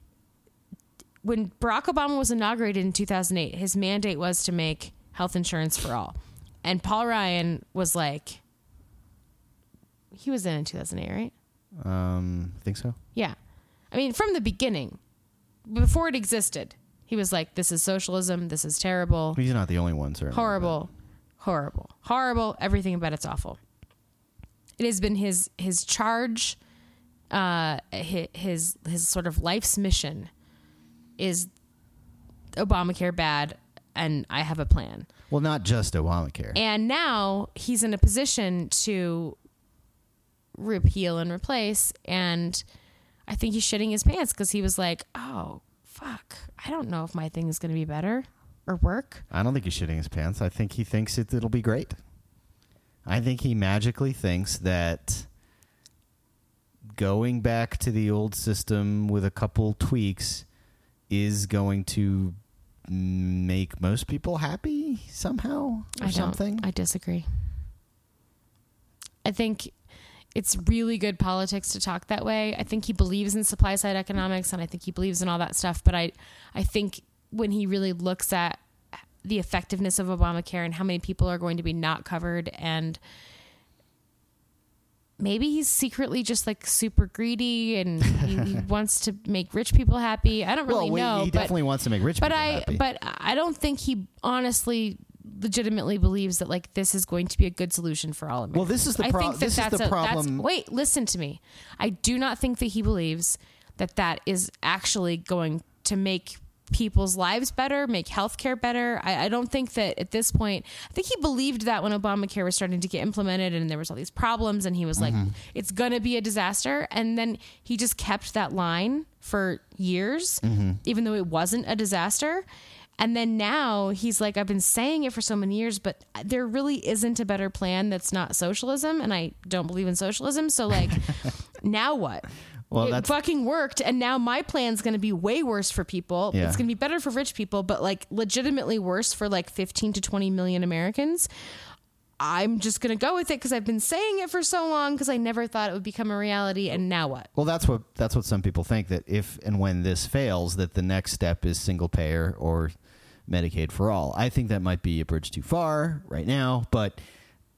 When Barack Obama was inaugurated in two thousand eight, his mandate was to make health insurance for all. And Paul Ryan was like, he was in in two thousand eight, right? Um, I think so. Yeah. I mean, from the beginning, before it existed, he was like, this is socialism. This is terrible. He's not the only one, certainly. Horrible. Horrible. Horrible. Everything about it's awful. It has been his, his charge, uh, his, his, his sort of life's mission is Obamacare bad, and I have a plan. Well, not just Obamacare. And now he's in a position to repeal and replace. And I think he's shitting his pants because he was like, oh, fuck. I don't know if my thing is going to be better or work. I don't think he's shitting his pants. I think he thinks it, it'll be great. I think he magically thinks that going back to the old system with a couple tweaks is going to make most people happy somehow or I don't. something. I disagree. I think it's really good politics to talk that way. I think he believes in supply side economics, and I think he believes in all that stuff. But I, I think when he really looks at the effectiveness of Obamacare and how many people are going to be not covered, and maybe he's secretly just like super greedy and he, he wants to make rich people happy. I don't really well, know. he but, definitely wants to make rich but people I, happy. but I don't think he honestly, legitimately believes that like this is going to be a good solution for all Americans. Well, this is the I pro- think that this is that's the a, problem- That's, wait, listen to me. I do not think that he believes that that is actually going to make people's lives better, make healthcare better. I, I don't think that at this point, I think he believed that when Obamacare was starting to get implemented and there was all these problems and he was like, Mm-hmm. it's going to be a disaster. And then he just kept that line for years, Mm-hmm. even though it wasn't a disaster. And then now he's like, I've been saying it for so many years, but there really isn't a better plan that's not socialism. And I don't believe in socialism. So like, now what? Well, it that's- fucking worked. And now my plan's going to be way worse for people. Yeah. It's going to be better for rich people, but like legitimately worse for like fifteen to twenty million Americans. I'm just going to go with it because I've been saying it for so long because I never thought it would become a reality. And now what? Well, that's what that's what some people think, that if and when this fails, that the next step is single payer or Medicaid for all. I think that might be a bridge too far right now, but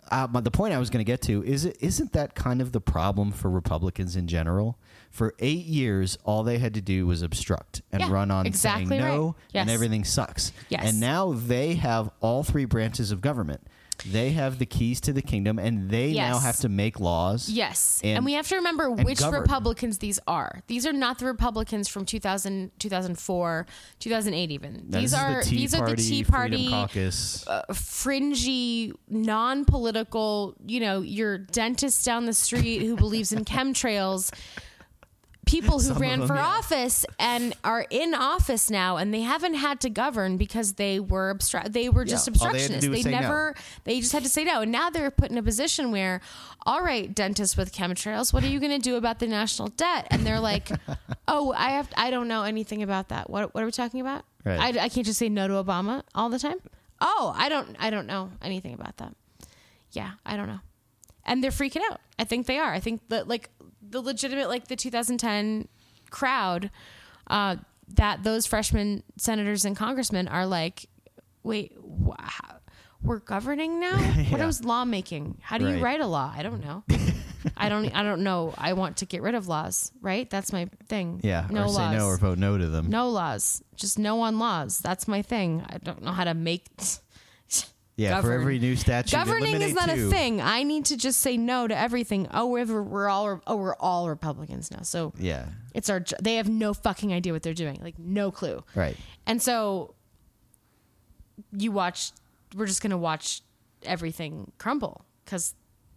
uh, but the point I was going to get to is it isn't that kind of the problem for Republicans in general? For eight years, all they had to do was obstruct and Yeah, run on exactly saying no, right. Yes. and everything sucks. Yes. And now they have all three branches of government. They have the keys to the kingdom, and they Yes. now have to make laws. Yes. And- And, we have to remember and which govern. Republicans these are. These are not the Republicans from two thousand, two thousand four, two thousand eight even. Now, these this is are the Tea these are the Party, Tea Freedom Party Caucus. uh, fringy, non-political, you know, your dentist down the street who believes in chemtrails. People who Some of ran them, for yeah. office and are in office now, and they haven't had to govern because they were obstru- They were just Yeah, all they had to obstructionists. do was They say no. never. They just had to say no, and now they're put in a position where, all right, dentists with chemtrails, what are you going to do about the national debt? And they're like, oh, I have. I don't know anything about that. What What are we talking about? Right. I, I can't just say no to Obama all the time. Oh, I don't. I don't know anything about that. Yeah, I don't know. And they're freaking out. I think they are. I think that like the legitimate, like the two thousand ten crowd, uh, that those freshman senators and congressmen are like, wait, wow, we're governing now? What Yeah. is lawmaking? How do you Right. write a law? I don't know. I don't. I don't know. I want to get rid of laws. Right? That's my thing. Yeah, No or laws. say no or vote no to them. No laws. Just no on laws. That's my thing. I don't know how to make. yeah, for govern. every new statute, Governing is eliminate not two. a thing. I need to just say no to everything. Oh, we're, we're all oh we're all Republicans now. So Yeah, it's our. jo- They have no fucking idea what they're doing. Like no clue. right. And so you watch. We're just gonna watch everything crumble because.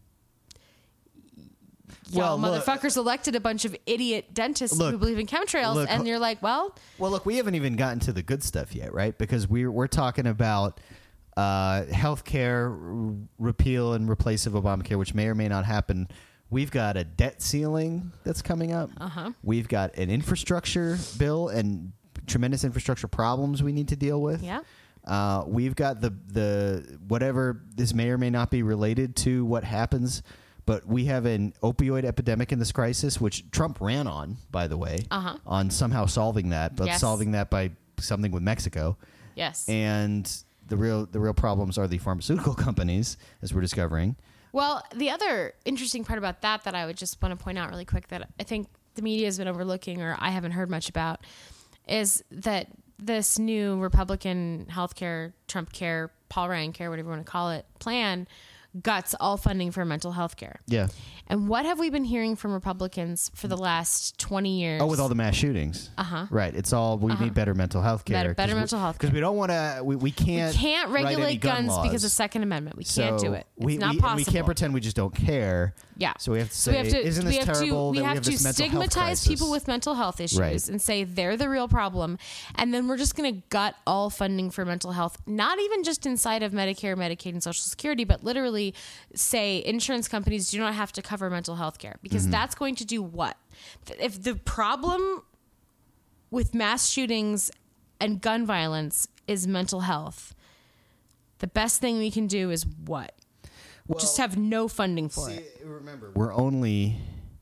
Y'all Well, look- motherfuckers elected a bunch of idiot dentists Look- who believe in chemtrails, look- and you're like, well, Well, look, we haven't even gotten to the good stuff yet, right? Because we're we're talking about uh, healthcare r- repeal and replace of Obamacare, which may or may not happen. We've got a debt ceiling that's coming up. Uh-huh. We've got an infrastructure bill and tremendous infrastructure problems we need to deal with. yeah. Uh, we've got the the whatever this may or may not be related to what happens, but we have an opioid epidemic in this crisis, which Trump ran on, by the way, Uh-huh. on somehow solving that, but Yes. solving that by something with Mexico. Yes. And the real the real problems are the pharmaceutical companies, as we're discovering. Well, the other interesting part about that that I would just want to point out really quick that I think the media has been overlooking or I haven't heard much about is that this new Republican healthcare, Trump care, Paul Ryan care, whatever you want to call it, plan guts all funding for mental health care. Yeah. And what have we been hearing from Republicans for the last twenty years? Oh, with all the mass shootings. Uh-huh. Right. It's all we need better mental health care. Better- better mental health Because we don't want to. We, we can't. we can't write any regulate gun guns laws. because of Second Amendment. We So can't do it. It's we, not we, possible. And we can't pretend we just don't care. Yeah. So we have to So say, we have to, isn't we this have terrible to, we that have we have to this mental health stigmatize crisis? people with mental health issues Right. and say they're the real problem. And then we're just going to gut all funding for mental health, not even just inside of Medicare, Medicaid, and Social Security, but literally say insurance companies do not have to cover mental health care because Mm-hmm. that's going to do what? If the problem with mass shootings and gun violence is mental health, the best thing we can do is what? Well, just have no funding for see, it. remember, we're only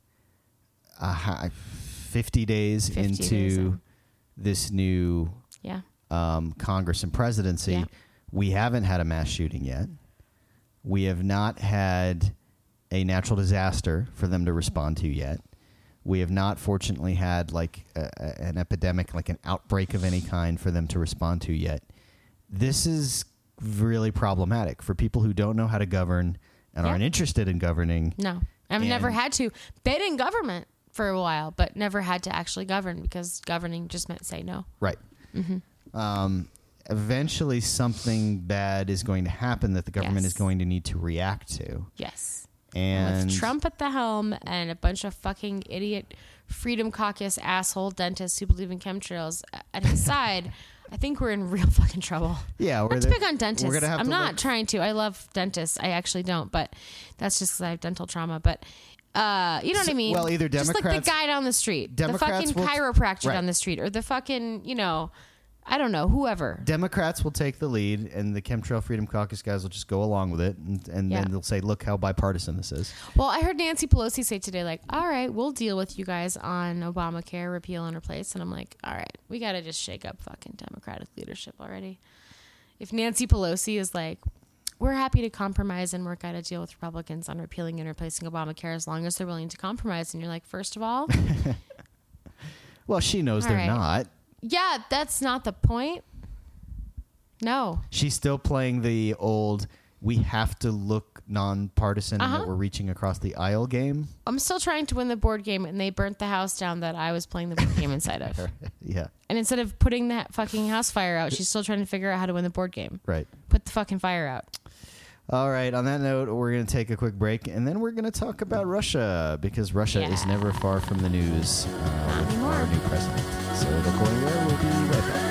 uh, fifty days fifty into days in. this new Yeah. um, Congress and presidency. Yeah. We haven't had a mass shooting yet. We have not had a natural disaster for them to respond to yet. We have not, fortunately, had like a, a, an epidemic, like an outbreak of any kind for them to respond to yet. This is really problematic for people who don't know how to govern and Yeah. aren't interested in governing. No, I've And- never had to. Been in government for a while, but never had to actually govern because governing just meant say no. Right. Mm-hmm. Um, eventually, something bad is going to happen that the government Yes. is going to need to react to. Yes. And With Trump at the helm and a bunch of fucking idiot Freedom Caucus asshole dentists who believe in chemtrails at his side, I think we're in real fucking trouble. yeah, we're Not to there- pick on dentists. We're gonna have I'm to not look- trying to. I love dentists. I actually don't, but that's just because I have dental trauma. But uh, you know what I mean? well, either just like Democrats- the guy down the street, the Democrats fucking will- chiropractor right. down the street, or the fucking, you know, I don't know, whoever. Democrats will take the lead, and the Chemtrail Freedom Caucus guys will just go along with it, and, and Yeah. then they'll say, "Look how bipartisan this is." Well, I heard Nancy Pelosi say today, like, all right, we'll deal with you guys on Obamacare repeal and replace. And I'm like, all right, we got to just shake up fucking Democratic leadership already. If Nancy Pelosi is like, we're happy to compromise and work out a deal with Republicans on repealing and replacing Obamacare as long as they're willing to compromise. And you're like, first of all, Well, she knows All they're right. not. yeah, that's not the point. No. She's still playing the old, we have to look nonpartisan and Uh-huh. that we're reaching across the aisle game. I'm still trying to win the board game, and they burnt the house down that I was playing the board game inside of. Yeah, And instead of putting that fucking house fire out, she's still trying to figure out how to win the board game. right. Put the fucking fire out. All right, on that note, we're going to take a quick break, and then we're going to talk about Russia, because Russia is Yeah. never far from the news uh, with anymore. our new president. So don't go anywhere. We'll be right back.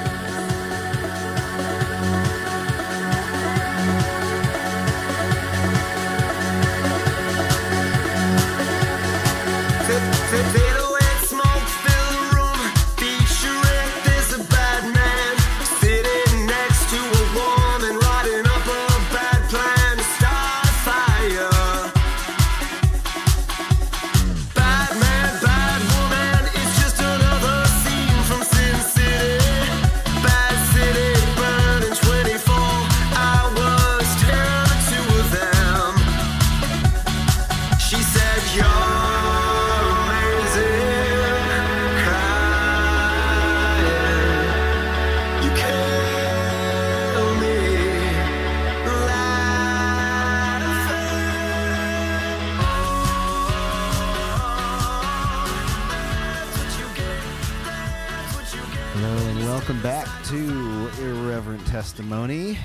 Silhouette smoke fill the room, featuring this a bad man sitting next to a woman, writing up a bad plan to start a fire. Bad man, bad woman, it's just another scene from Sin City. Bad city burning twenty-four hours, ten or two of them. She said, you're Hello, and welcome back to Irreverent Testimony.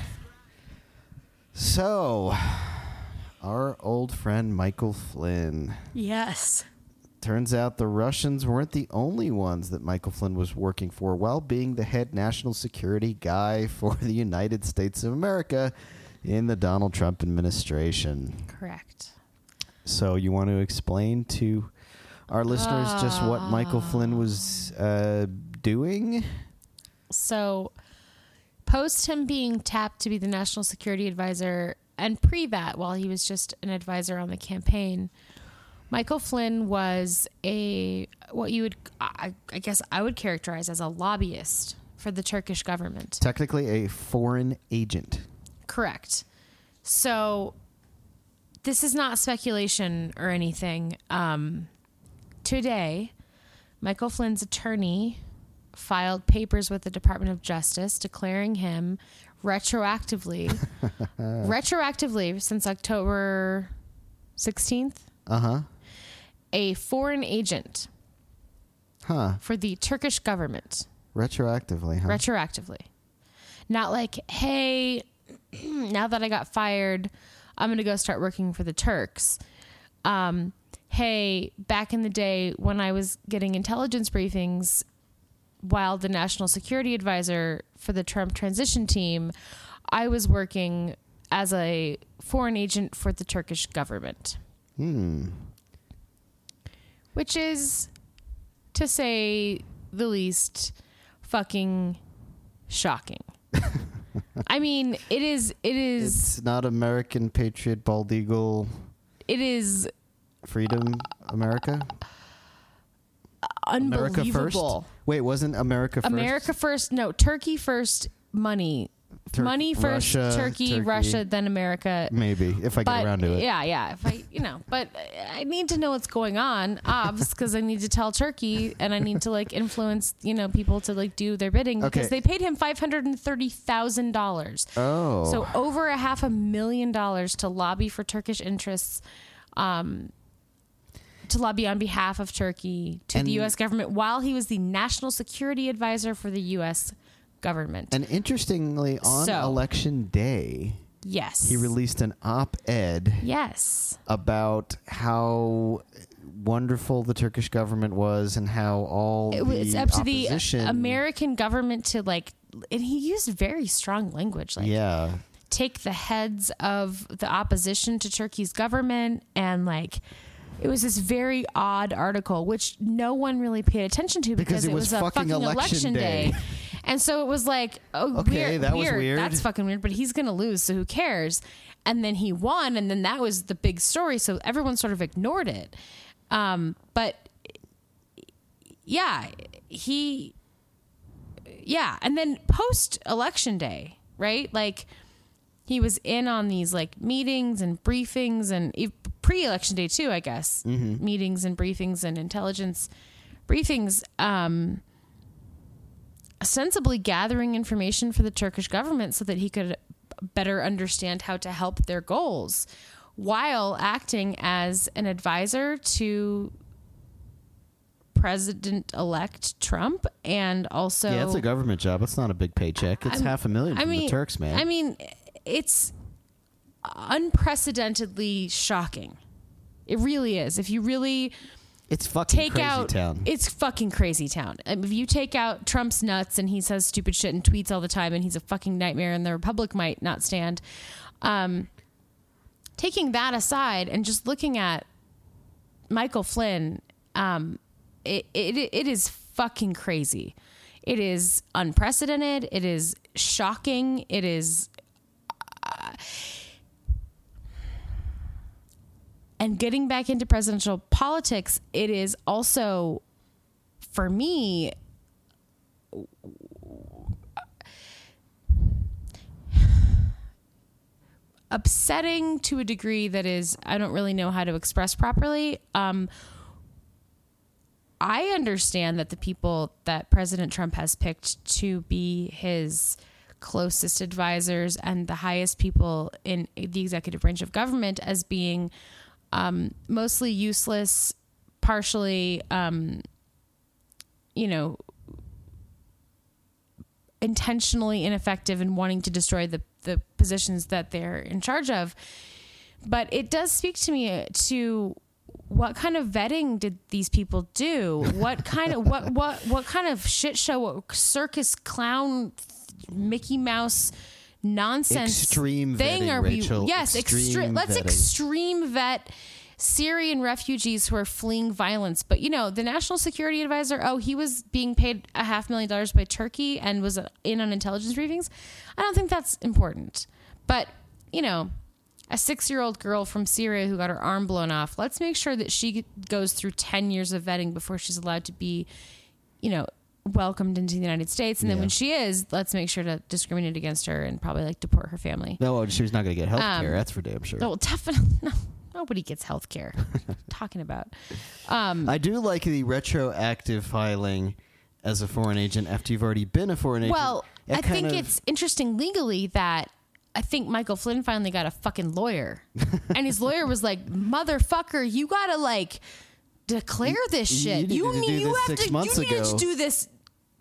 So, our old friend Michael Flynn. Yes. Turns out the Russians weren't the only ones that Michael Flynn was working for while being the head national security guy for the United States of America in the Donald Trump administration. Correct. So you want to explain to our listeners just what Michael Flynn was uh, doing? So, post him being tapped to be the national security advisor, and pre that, while he was just an advisor on the campaign, Michael Flynn was a, what you would, I, I guess I would characterize as a lobbyist for the Turkish government. Technically a foreign agent. Correct. So, this is not speculation or anything. Um, today, Michael Flynn's attorney filed papers with the Department of Justice declaring him retroactively, retroactively since October sixteenth, Uh-huh. a foreign agent Huh. for the Turkish government. Retroactively, huh? Retroactively. Not like, hey, now that I got fired, I'm going to go start working for the Turks. Um, hey, back in the day when I was getting intelligence briefings while the national security advisor for the Trump transition team, I was working as a foreign agent for the Turkish government. Hmm. Which is, to say the least, fucking shocking. I mean, it is, it is, It's not American Patriot, Bald Eagle, it is Freedom, America? America first? unbelievable. Wait, wasn't America first? America first, no, Turkey first, money. Tur- money first, Russia, Turkey, Turkey. Russia, then America. Maybe, if I But get around to it. yeah, yeah, if I, you know, but I need to know what's going on, obvs, because I need to tell Turkey, and I need to like influence, you know, people to like do their bidding because Okay. they paid him five hundred and thirty thousand dollars. Oh. So over a half a million dollars to lobby for Turkish interests, um, to lobby on behalf of Turkey to And- the U S government while he was the national security advisor for the U S government. And interestingly, on So- election day, yes. he released an op-ed Yes. about how wonderful the Turkish government was and how all It the was up to the opposition, American government to like, and he used very strong language, like yeah, take the heads of the opposition to Turkey's government, and like it was this very odd article which no one really paid attention to because, Because it was a fucking fucking election election day. day. And so it was like, oh, Okay, weird, that was weird. weird. That's fucking weird, but he's going to lose, so who cares? And then he won, and then that was the big story, so everyone sort of ignored it. Um, but yeah, he, yeah. And then post election day, right? Like he was in on these like meetings and briefings and e- pre-election day too, I guess, Mm-hmm. meetings and briefings and intelligence briefings, um, ostensibly gathering information for the Turkish government so that he could better understand how to help their goals, while acting as an advisor to President-elect Trump, and also Yeah, it's a government job. It's not a big paycheck. It's I'm- half a million I from mean, the Turks, man. I mean, it's unprecedentedly shocking. It really is. If you really it's fucking take crazy out, town. it's fucking crazy town. Um, If you take out Trump's nuts and he says stupid shit and tweets all the time and he's a fucking nightmare and the Republic might not stand. Um, taking that aside and just looking at Michael Flynn, um, it, it it is fucking crazy. It is unprecedented. It is shocking. It is. Uh, and getting back into presidential politics, it is also, for me, upsetting to a degree that is, I don't really know how to express properly. Um, I understand that the people that President Trump has picked to be his closest advisors and the highest people in the executive branch of government as being um, mostly useless, partially, um, you know, intentionally ineffective and wanting to destroy the, the positions that they're in charge of. But it does speak to me to what kind of vetting did these people do? What kind of what what what kind of shit show, what circus clown, Mickey Mouse nonsense Extreme thing vetting, are Rachel. we? Yes, Extreme extre- let's vetting. extreme vet Syrian refugees who are fleeing violence. But you know, the National Security Advisor, oh, he was being paid a half million dollars by Turkey and was in on intelligence briefings. I don't think that's important. But you know, a six-year-old girl from Syria who got her arm blown off, let's make sure that she goes through ten years of vetting before she's allowed to be, you know, welcomed into the United States. And then Yeah. when she is, let's make sure to discriminate against her and probably like deport her family. No, she's not going to get health care. Um, That's for damn sure. No, definitely. No, nobody gets health care. Talking about. Um, I do like the retroactive filing as a foreign agent after you've already been a foreign agent. well, It I kind think of- it's interesting legally that I think Michael Flynn finally got a fucking lawyer. And his lawyer was like, motherfucker, you got to like declare this you shit. needed You to need, do you this have six to, months you needed ago. to do this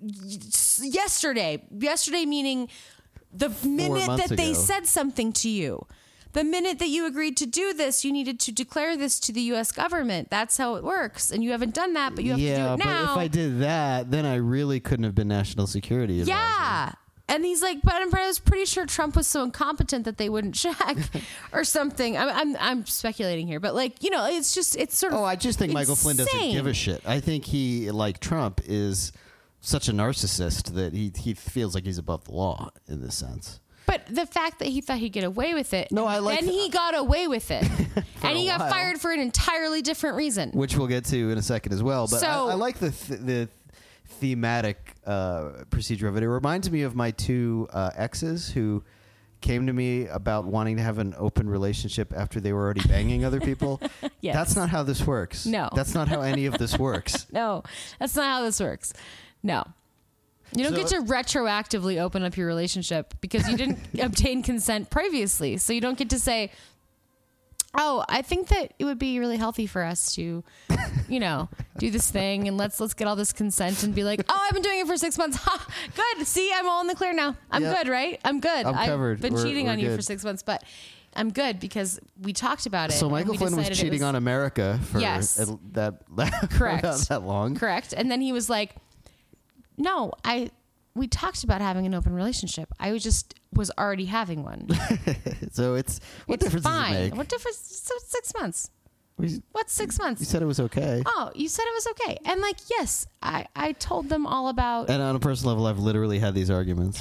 yesterday. Yesterday meaning the minute months that they ago. said something to you. The minute that you agreed to do this, you needed to declare this to the U S government. That's how it works. And you haven't done that, but you have yeah, to do it now. but if I did that, then I really couldn't have been national security advisor. Yeah. And he's like, but I'm, I was pretty sure Trump was so incompetent that they wouldn't check or something. I'm, I'm, I'm speculating here, but like, you know, it's just, it's sort of. Oh, I just think Michael Flynn doesn't insane. give a shit. I think he, like Trump, is such a narcissist that he he feels like he's above the law in this sense. But the fact that he thought he'd get away with it. No, I like Then the- he got away with it. And a he got while. fired for an entirely different reason. Which we'll get to in a second as well. But So- I, I like the th- the thematic uh, procedure of it. It reminds me of my two uh, exes who came to me about wanting to have an open relationship after they were already banging other people. Yes. That's not how this works. No. That's not how any of this works. No, that's not how this works. No. You don't So- get to retroactively open up your relationship because you didn't obtain consent previously. So you don't get to say, oh, I think that it would be really healthy for us to, you know, do this thing and let's let's get all this consent and be like, oh, I've been doing it for six months. Ha, good. See, I'm all in the clear now. I'm Yep. good, right? I'm good. I'm covered. I've been We're- cheating we're on you good. for six months, but I'm good because we talked about it. So and Michael we Flynn was decided it cheating on America for Yes. at- that that, Correct. not that long. Correct. And then he was like, no, I, we talked about having an open relationship. I just was already having one. So it's what It's difference fine. does it make? What difference? So six months. We- What's six You months? said it was okay. Oh, you said it was okay. And like, yes, I, I told them all about, And on a personal level, I've literally had these arguments.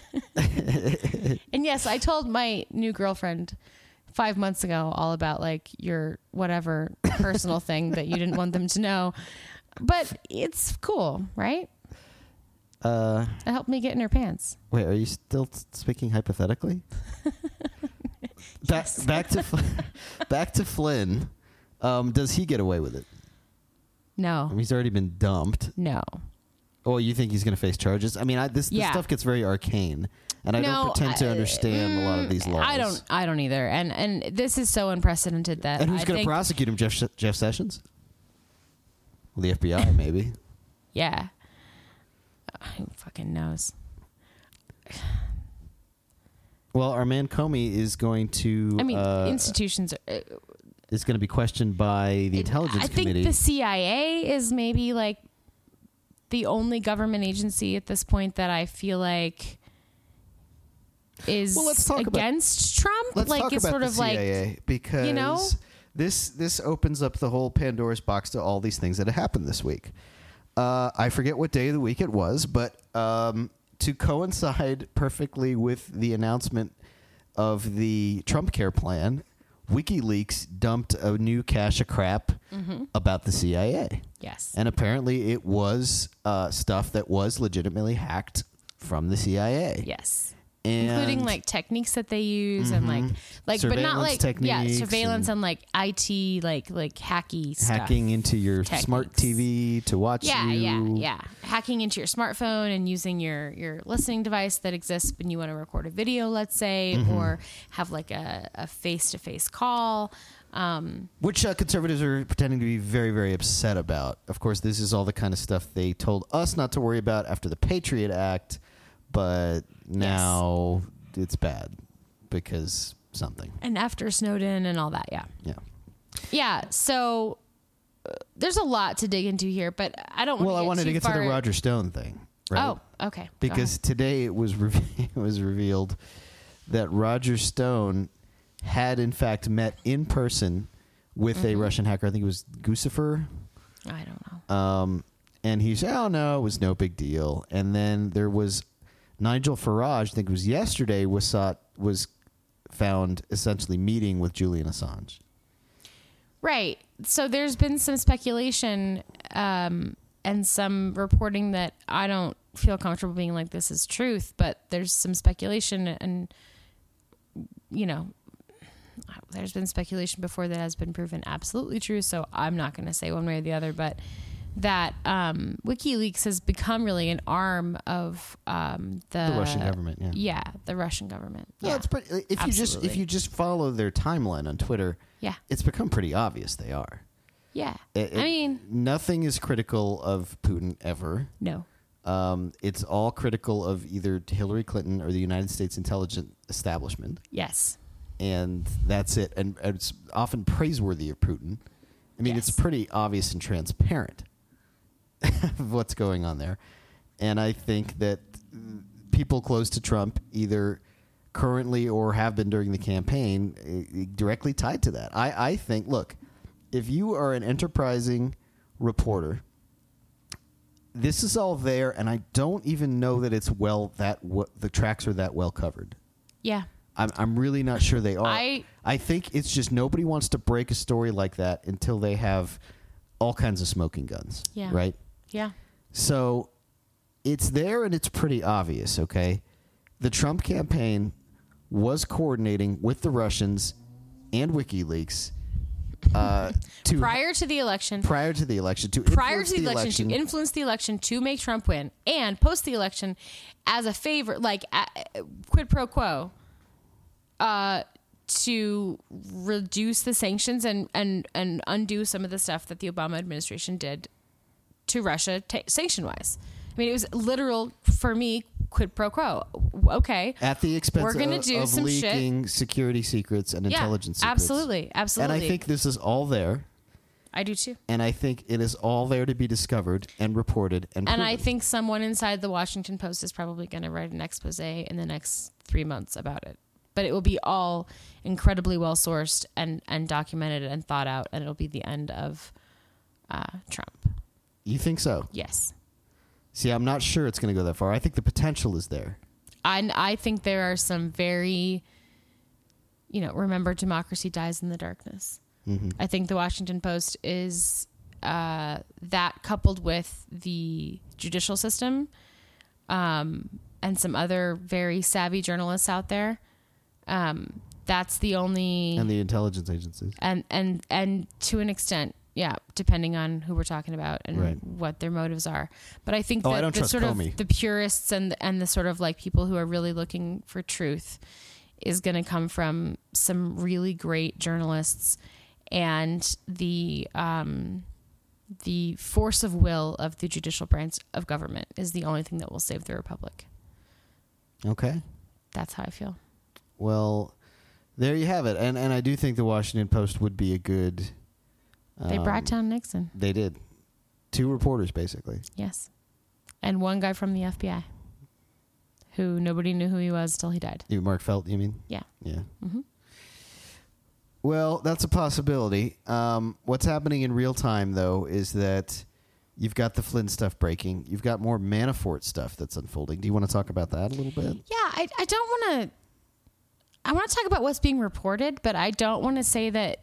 and yes, I told my new girlfriend five months ago all about like your whatever personal thing that you didn't want them to know. But it's cool, right? Uh, It helped me get in her pants. wait, are you still t- speaking hypothetically? back back to Fl- back to Flynn. Um, does he get away with it? I No, mean, he's already been dumped. no. Oh, you think he's going to face charges? I mean, I, this, this Yeah. stuff gets very arcane, and I No, don't pretend to I- understand a lot of these laws. I don't. I don't either. And and this is so unprecedented that. And who's I going to think- prosecute him? Jeff Jeff Sessions? Well, the F B I, maybe. Yeah. Who fucking knows? Well, our man Comey is going to. I mean, uh, institutions. Are, uh, is going to be questioned by the intelligence I think committee. the C I A is maybe like the only government agency at this point that I feel like is Well, let's talk about- against Trump. Let's like talk it's about sort the of C I A like because you know? this this opens up the whole Pandora's box to all these things that have happened this week. Uh, I forget what day of the week it was, but um, to coincide perfectly with the announcement of the Trump Care plan, WikiLeaks dumped a new cache of crap Mm-hmm. about the C I A. yes. And apparently it was uh, stuff that was legitimately hacked from the C I A. Yes. And Including like techniques that they use and like like but not Surveillance like yeah techniques surveillance and- and, like I T like like hacky stuff. hacking into your smart Techniques. T V to watch Yeah, you. yeah, yeah. Hacking into your smartphone and using your your listening device that exists when you want to record a video, let's say, Mm-hmm. or have like a a face to face call. Um, Which uh, conservatives are pretending to be very, very upset about. Of course, this is all the kind of stuff they told us not to worry about after the Patriot Act, but now it's bad because something. and after Snowden and all that, yeah, Yeah. yeah. So uh, there's a lot to dig into here, but I don't. Well, wanna I get wanted too to get to far- the Roger Stone thing, right? Oh, okay. Go Because ahead. today it was re- it was revealed that Roger Stone had in fact met in person with Mm-hmm. a Russian hacker. I think it was Guccifer. I don't know. Um, and he said, "Oh no, it was no big deal." And then there was Nigel Farage. I think it was yesterday. Was sought, was found essentially meeting with Julian Assange. Right. So there's been some speculation um, and some reporting that I don't feel comfortable being like this is truth, but there's some speculation and, you know, there's been speculation before that has been proven absolutely true. So I'm not going to say one way or the other, but that um, WikiLeaks has become really an arm of um, the, The Russian government, yeah. Yeah, the Russian government. Yeah, Yeah, it's pretty. If you just if Absolutely. you just follow their timeline on Twitter, yeah, it's become pretty obvious they are. yeah. It- I it- mean, nothing is critical of Putin ever. no. Um, it's all critical of either Hillary Clinton or the United States intelligence establishment, Yes. and that's it. And, and it's often praiseworthy of Putin. I mean, Yes. it's pretty obvious and transparent of what's going on there. And I think that mm, people close to Trump, either currently or have been during the campaign, eh, directly tied to that. I, I think, look, if you are an enterprising reporter, this is all there, and I don't even know that it's well that w- the tracks are that well covered. Yeah. I'm I'm really not sure they are. I- I think it's just nobody wants to break a story like that until they have all kinds of smoking guns. Yeah. Right. Yeah. So it's there and it's pretty obvious. Okay, the Trump campaign was coordinating with the Russians and WikiLeaks uh, to Prior to the election, prior to the election to prior influence to the, the election, to influence the election to make Trump win, and post the election as a favor, like uh, quid pro quo, uh, to reduce the sanctions and, and, and undo some of the stuff that the Obama administration did to Russia ta sanction wise. I mean, it was literal for me quid pro quo. Okay, at the expense We're gonna of, do of some shit. leaking security secrets and yeah, intelligence secrets. absolutely, absolutely. And I think this is all there. I do too. And I think it is all there to be discovered and reported and And I proven. think someone inside the Washington Post is probably going to write an expose in the next three months about it. But it will be all incredibly well sourced and, and documented and thought out, and it'll be the end of uh, Trump. You think so? Yes. See, I'm not sure it's going to go that far. I think the potential is there. I, I think there are some very, you know, remember democracy dies in the darkness. Mm-hmm. I think the Washington Post is uh, that coupled with the judicial system um, and some other very savvy journalists out there. Um, That's the only And the intelligence agencies. and and and to an extent, yeah, depending on who we're talking about and Right. what their motives are. But I think Oh, that I don't the trust sort Comey. of the purists and and the sort of like people who are really looking for truth is going to come from some really great journalists, and the um, the force of will of the judicial branch of government is the only thing that will save the republic. Okay. That's how I feel. Well, there you have it. And and I do think the Washington Post would be a good... They um, brought down Nixon. They did. Two reporters, basically. Yes. And one guy from the F B I who nobody knew who he was till he died. You, Mark Felt, you mean? Yeah. Yeah. Mm-hmm. Well, that's a possibility. Um, what's happening in real time, though, is that you've got the Flynn stuff breaking. You've got more Manafort stuff that's unfolding. Do you want to talk about that a little bit? Yeah, I, I don't want to... I want to talk about what's being reported, but I don't want to say that...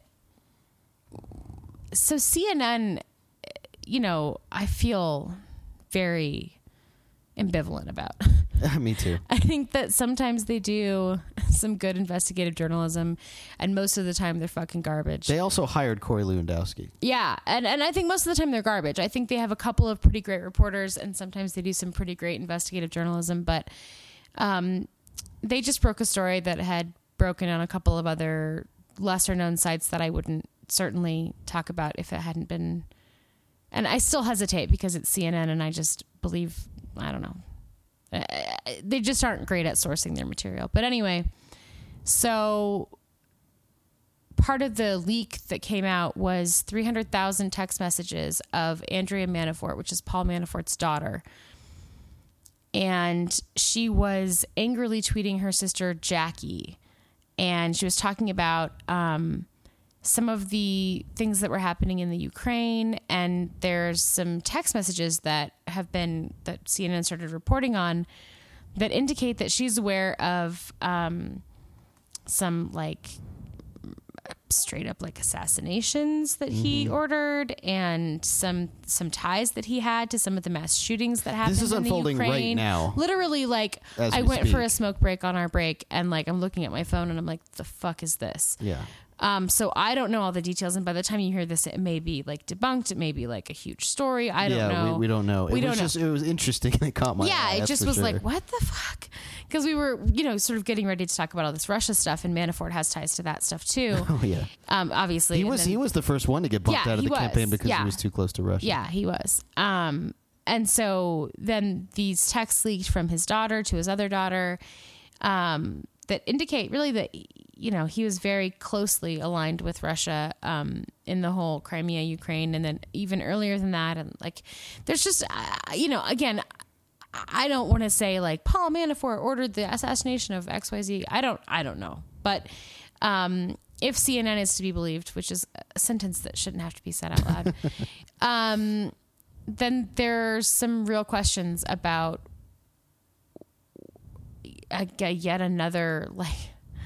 So C N N, you know, I feel very ambivalent about. Me too. I think that sometimes they do some good investigative journalism, and most of the time they're fucking garbage. They also hired Corey Lewandowski. Yeah, and, and I think most of the time they're garbage. I think they have a couple of pretty great reporters, and sometimes they do some pretty great investigative journalism, but um, they just broke a story that had broken on a couple of other lesser-known sites that I wouldn't certainly talk about if it hadn't been... And I still hesitate because it's C N N, and I just believe... I don't know. Uh, they just aren't great at sourcing their material. But anyway, so part of the leak that came out was three hundred thousand text messages of Andrea Manafort, which is Paul Manafort's daughter. And she was angrily tweeting her sister, Jackie. And she was talking about um, some of the things that were happening in the Ukraine. And there's some text messages that have been, that C N N started reporting on, that indicate that she's aware of um, some like straight up like assassinations that he Mm-hmm. ordered, and some some ties that he had to some of the mass shootings that happened. This is in unfolding the right Ukraine. now. Literally, like As I we went for speak. a smoke break on our break, and like I'm looking at my phone, and I'm like, the fuck is this? Yeah. Um, so I don't know all the details, and by the time you hear this, it may be like debunked. It may be like a huge story. I don't yeah, know. We, we don't know. We it don't was know. just it was interesting and it caught my yeah, eye. it that's just for was sure. like, what the fuck? Because we were, you know, sort of getting ready to talk about all this Russia stuff, and Manafort has ties to that stuff too. Oh yeah. Um, obviously, He and was then- he was the first one to get bumped Yeah, out of he the was. campaign because Yeah. he was too close to Russia. Yeah, he was. Um, and so then these texts leaked from his daughter to his other daughter um, that indicate really that, you know, he was very closely aligned with Russia um, in the whole Crimea, Ukraine, and then even earlier than that. And like, there's just, uh, you know, again, I don't want to say like Paul Manafort ordered the assassination of X Y Z. I don't, I don't know. But um, if C N N is to be believed, which is a sentence that shouldn't have to be said out loud, um, then there's some real questions about uh, yet another like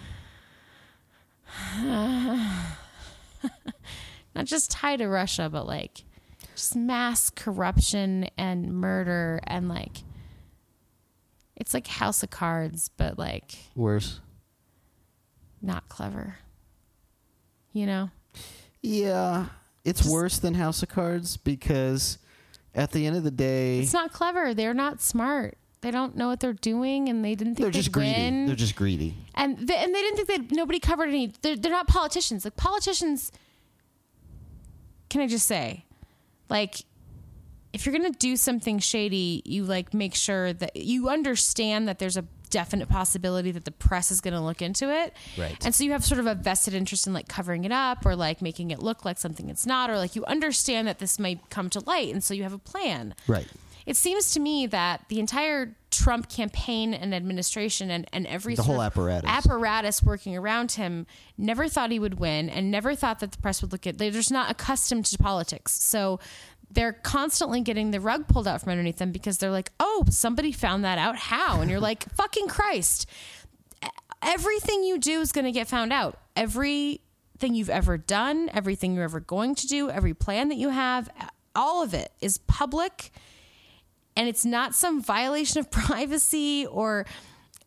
not just tied to Russia, but like just mass corruption and murder, and like it's like House of Cards, but like Worse. not clever, you know? Yeah. It's Just- worse than House of Cards because at the end of the day It's not clever. They're not smart. They don't know what they're doing, and they didn't think they're they'd just greedy. win. They're just greedy. and they, and they didn't think that nobody covered any. They're, they're not politicians. Like politicians, can I just say, like, if you're gonna do something shady, you like make sure that you understand that there's a definite possibility that the press is gonna look into it, Right. And so you have sort of a vested interest in like covering it up or like making it look like something it's not, or like you understand that this might come to light, and so you have a plan. Right. It seems to me that the entire Trump campaign and administration and, and every The sort whole of apparatus. apparatus working around him never thought he would win, and never thought that the press would look at. They're just not accustomed to politics, so they're constantly getting the rug pulled out from underneath them because they're like, "Oh, somebody found that out. How?" And you're like, "Fucking Christ!" Everything you do is going to get found out. Everything you've ever done, everything you're ever going to do, every plan that you have, all of it is public. And it's not some violation of privacy or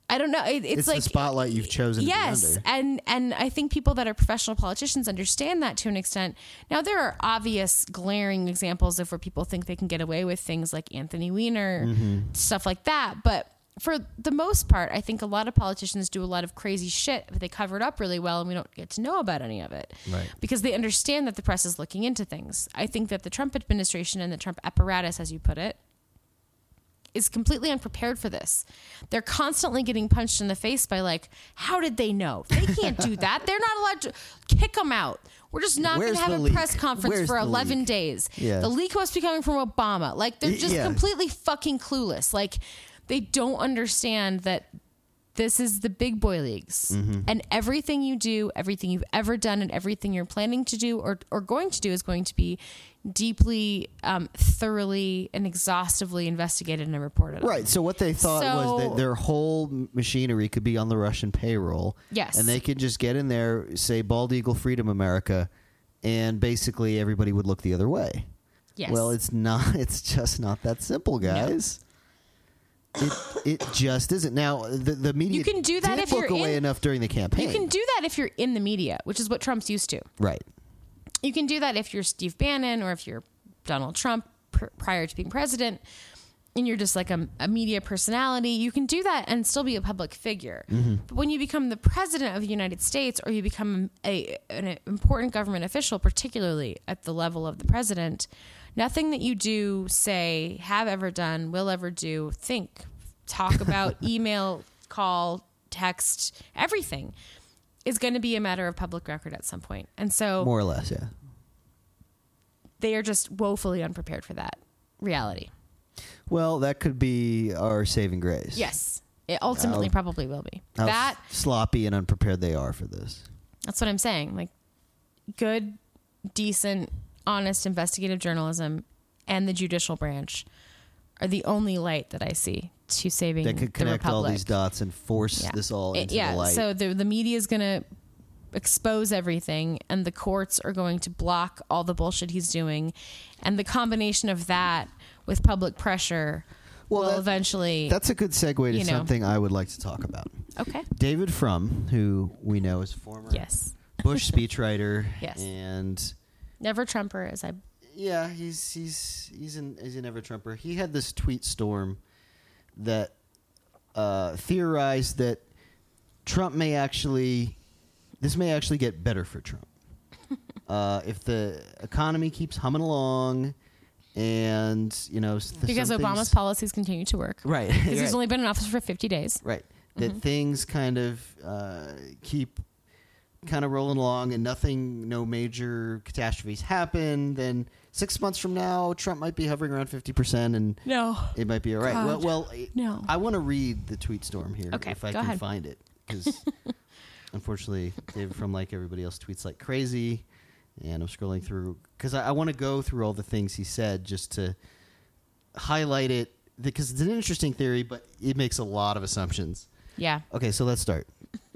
I don't know. It, it's, It's like the spotlight you've chosen Yes, to be under. and and I think people that are professional politicians understand that to an extent. Now there are obvious, glaring examples of where people think they can get away with things like Anthony Weiner, Mm-hmm. stuff like that. But for the most part, I think a lot of politicians do a lot of crazy shit, but they cover it up really well, and we don't get to know about any of it Right. because they understand that the press is looking into things. I think that the Trump administration and the Trump apparatus, as you put it, is completely unprepared for this. They're constantly getting punched in the face by like, how did they know? They can't do that. They're not allowed to kick them out. We're just not going Where's to have the a leak? press conference Where's for the eleven leak? days. Yeah. The leak must be coming from Obama. Like they're Y- just yeah. completely fucking clueless. Like they don't understand that this is the big boy leagues, Mm-hmm. and everything you do, everything you've ever done, and everything you're planning to do or, or going to do is going to be deeply, um, thoroughly, and exhaustively investigated and reported on. Right. So what they thought was So- that their whole m- machinery could be on the Russian payroll. Yes. And they could just get in there, say Bald Eagle Freedom America, and basically everybody would look the other way. Yes. Well, it's not. It's just not that simple, guys. It it just isn't. Now the the media You can do that did if look you're away in- enough during the campaign. You can do that if you're in the media, which is what Trump's used to. Right. You can do that if you're Steve Bannon or if you're Donald Trump pr- prior to being president and you're just like a, a media personality. You can do that and still be a public figure. But when you become the president of the United States or you become a, an important government official, particularly at the level of the president, nothing that you do, say, have ever done, will ever do, think, talk about, email, call, text, everything is going to be a matter of public record at some point. And so More or less, yeah. they are just woefully unprepared for that reality. Well, that could be our saving grace. Yes, it ultimately How- probably will be. How That sloppy and unprepared they are for this. that's what I'm saying. Like good, decent, honest investigative journalism and the judicial branch are the only light that I see to saving That could the connect all republic. these dots and force Yeah. this all It- into yeah, the light. so the the media is going to expose everything, and the courts are going to block all the bullshit he's doing, and the combination of that with public pressure Well, will that- eventually. That's a good segue to you know. something I would like to talk about. Okay. David Frum, who we know is former Yes. Bush speechwriter, Yes. and Never Trumper, as I. yeah, he's he's he's an he's an ever Trumper. He had this tweet storm that uh, theorized that Trump may actually this may actually get better for Trump uh, if the economy keeps humming along, and you know s- Because some Obama's things- policies continue to work. right Because right. he's only been in office for fifty days. Right. That Mm-hmm. things kind of uh, keep kind of rolling along and nothing, no major catastrophes happen, then six months from now, Trump might be hovering around fifty percent and No. it might be all right. God. Well, well No. I want to read the tweet storm here Okay, if I go can ahead. find it. Because unfortunately, David Frum, like everybody else, tweets like crazy. And I'm scrolling through because I, I want to go through all the things he said just to highlight it because it's an interesting theory, but it makes a lot of assumptions. Yeah. Okay, so let's start.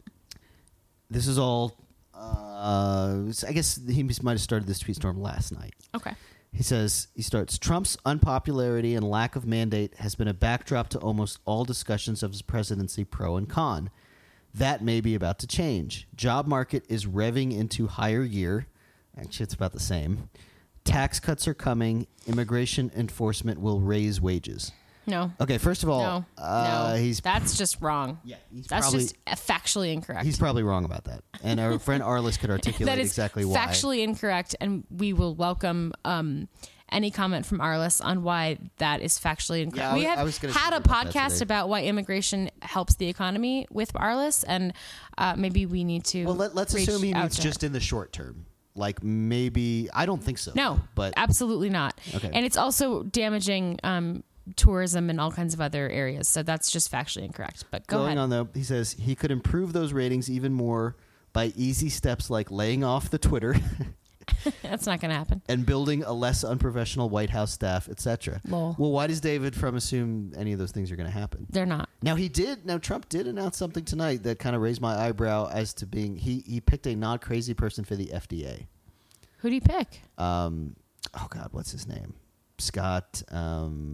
This is all. Uh, I guess he might have started this tweet storm last night. Okay. He says he starts Trump's unpopularity and lack of mandate has been a backdrop to almost all discussions of his presidency, pro and con. That may be about to change. Job market is revving into higher gear. Actually, it's about the same. Tax cuts are coming. Immigration enforcement will raise wages. No. Okay, first of all, No. uh, no. he's That's just wrong. yeah, he's That's probably just factually incorrect. he's probably wrong about that. And our friend Arliss could articulate that is exactly why. factually incorrect, and we will welcome um, any comment from Arliss on why that is factually incorrect. Yeah, I we was- have I was gonna had say a about that podcast today. about why immigration helps the economy with Arliss, and uh, maybe we need to. Well, let, let's reach assume he out means to just her. in the short term. Like maybe I don't think so. No, but absolutely not. Okay. And it's also damaging um, tourism and all kinds of other areas. So that's just factually incorrect. But go going ahead. on though, he says he could improve those ratings even more by easy steps like laying off the Twitter That's not going to happen. and building a less unprofessional White House staff, et cetera. Lol. Well, why does David Frum assume any of those things are going to happen? They're not. Now he did. Now Trump did announce something tonight that kind of raised my eyebrow as to being he he picked a not crazy person for the F D A. Who do you pick? Um, oh God, what's his name? Scott. Um,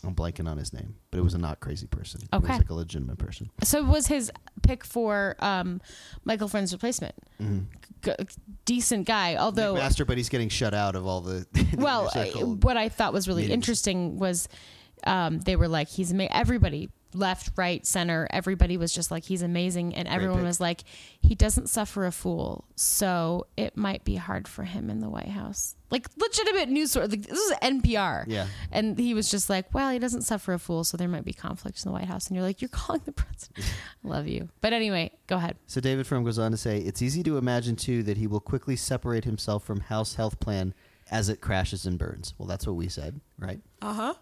I'm blanking on his name, but it was a not crazy person. It Okay. was like a legitimate person. So was his pick for um, Michael Flynn's replacement. Mm-hmm. G- decent guy, although Master, but he's getting shut out of all the. well, the I, circle. what I thought was really meetings. interesting was um, they were like, he's ama- everybody left, right, center. Everybody was just like, he's amazing. And everyone pick. was like, he doesn't suffer a fool. So it might be hard for him in the White House. Like legitimate news source. Like, this is N P R. Yeah. And he was just like, well, he doesn't suffer a fool. So there might be conflicts in the White House. And you're like, you're calling the president. I love you. But anyway, go ahead. So David Frum goes on to say, it's easy to imagine, too, that he will quickly separate himself from House Health Plan as it crashes and burns. Well, that's what we said, right? Uh-huh.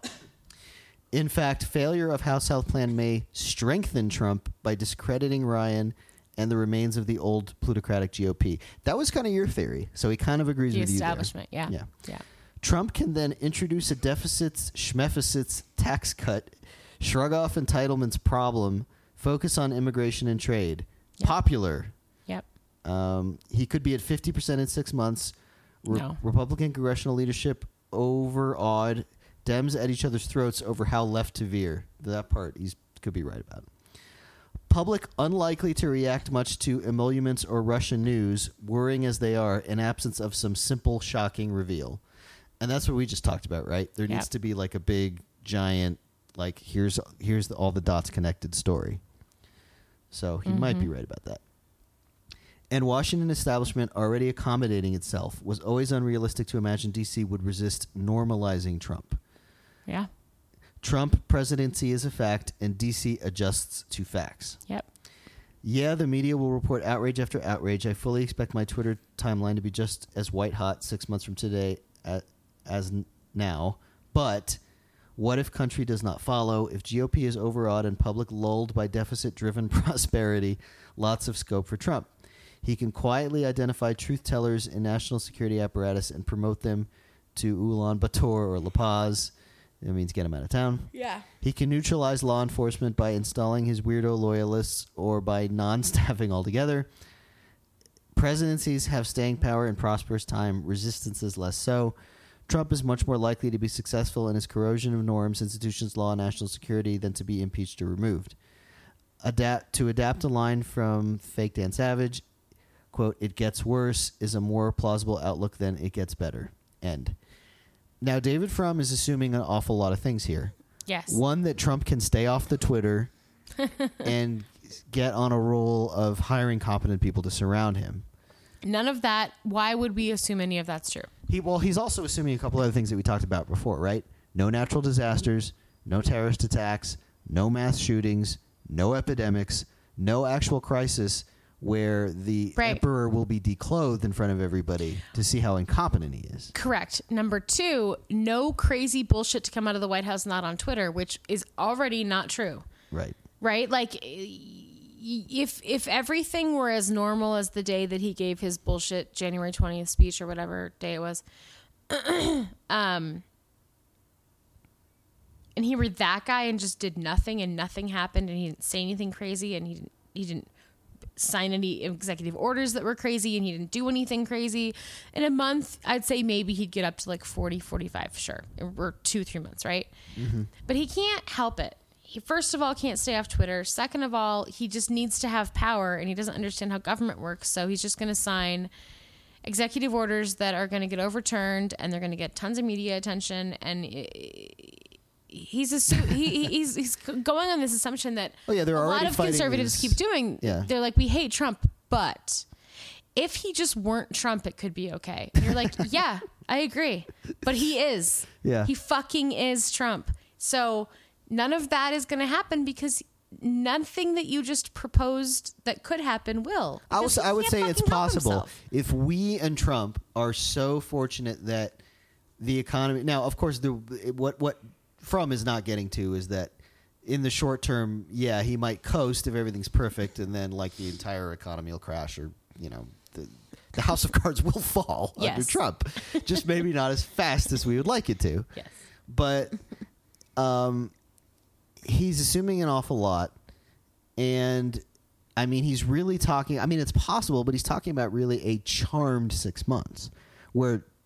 In fact, failure of House Health Plan may strengthen Trump by discrediting Ryan and the remains of the old plutocratic G O P. That was kind of your theory, so he kind of agrees The with you there. establishment. Yeah. Yeah. Yeah. Trump can then introduce a deficits, schmeficits tax cut, shrug off entitlements problem, focus on immigration and trade. Yep. Popular. Yep. Um, he could be at fifty percent in six months. Re- No. Republican congressional leadership overawed. Dems at each other's throats over how left to veer. That part he could be right about. Public unlikely to react much to emoluments or Russian news, worrying as they are, in absence of some simple, shocking reveal. And that's what we just talked about, right? There Yep. needs to be like a big, giant, like here's here's the, all the dots connected story. So he might be right about that. And Washington establishment, already accommodating itself, was always unrealistic to imagine D C would resist normalizing Trump. Yeah. Trump presidency is a fact, and D C adjusts to facts. Yep. Yeah, the media will report outrage after outrage. I fully expect my Twitter timeline to be just as white hot six months from today as, as n- now. But what if country does not follow? If G O P is overawed and public lulled by deficit-driven prosperity, lots of scope for Trump. He can quietly identify truth tellers in national security apparatus and promote them to Ulaanbaatar or La Paz. That means get him out of town. Yeah. He can neutralize law enforcement by installing his weirdo loyalists or by non-staffing altogether. Presidencies have staying power in prosperous time. Resistances less so. Trump is much more likely to be successful in his corrosion of norms, institutions, law, and national security than to be impeached or removed. Adapt to adapt a line from fake Dan Savage, quote, it gets worse is a more plausible outlook than it gets better, end. Now, David Frum is assuming an awful lot of things here. Yes. One, that Trump can stay off the Twitter and get on a roll of hiring competent people to surround him. None of that. Why would we assume any of that's true? He well, he's also assuming a couple other things that we talked about before, right? No natural disasters, no terrorist attacks, no mass shootings, no epidemics, no actual crisis where the Right. emperor will be declothed in front of everybody to see how incompetent he is. Correct. Number two, no crazy bullshit to come out of the White House, not on Twitter, which is already not true. Right. Right? Like, if if everything were as normal as the day that he gave his bullshit January twentieth speech or whatever day it was, um, and he were that guy and just did nothing and nothing happened and he didn't say anything crazy and he didn't, he didn't sign any executive orders that were crazy and he didn't do anything crazy, in a month, I'd say maybe he'd get up to like forty, forty-five, sure. Or two, three months, right? Mm-hmm. But he can't help it. He, first of all, can't stay off Twitter. Second of all, he just needs to have power and he doesn't understand how government works. So he's just going to sign executive orders that are going to get overturned and they're going to get tons of media attention. And he's assu- he, he's he's going on this assumption that Oh, yeah, they're a lot already of fighting conservatives these- keep doing. Yeah. They're like, we hate Trump, but if he just weren't Trump, it could be okay. And you're like, yeah, I agree, but he is. Yeah. He fucking is Trump. So none of that is going to happen because nothing that you just proposed that could happen will. I would, Because he I would can't say it's fucking help possible himself. if we and Trump are so fortunate that the economy. Now, of course, the what what Frum is not getting to is that in the short term, yeah, he might coast if everything's perfect, and then like the entire economy will crash, or you know, the the house of cards will fall under Yes. Trump. Just maybe not as fast as we would like it to. Yes. But um, he's assuming an awful lot, and I mean, he's really talking. I mean, it's possible, but he's talking about really a charmed six months, where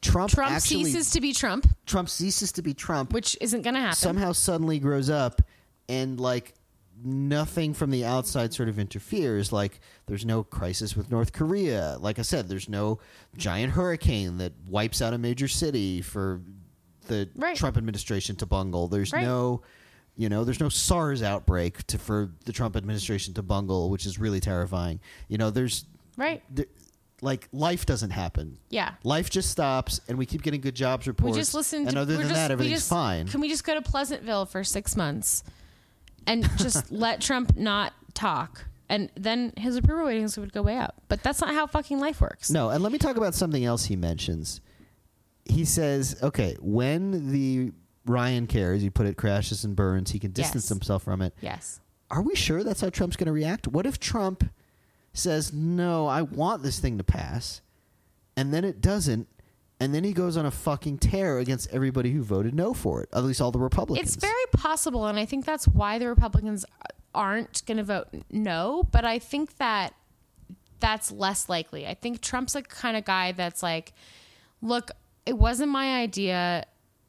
Trump, Trump actually, ceases to be Trump, Trump ceases to be Trump, which isn't going to happen. somehow suddenly grows up and like nothing from the outside sort of interferes. Like there's no crisis with North Korea. Like I said, there's no giant hurricane that wipes out a major city for the Right. Trump administration to bungle. There's Right. no, you know, there's no SARS outbreak to, for the Trump administration to bungle, which is really terrifying. You know, there's Right. there, like life doesn't happen. Yeah. Life just stops, and we keep getting good jobs reports. We just listened and to, other we're than just, that, we everything's just- fine. Can we just go to Pleasantville for six months and just let Trump not talk? And then his approval ratings would go way up. But that's not how fucking life works. No, and let me talk about something else he mentions. He says, okay, when the Ryan cares, you put it, crashes and burns, he can distance Yes. himself from it. Yes. Are we sure that's how Trump's going to react? What if Trump says, no, I want this thing to pass, and then it doesn't, and then he goes on a fucking tear against everybody who voted no for it, at least all the Republicans? It's very possible, and I think that's why the Republicans aren't going to vote no, but I think that that's less likely. I think Trump's the kind of guy that's like, look, it wasn't my idea.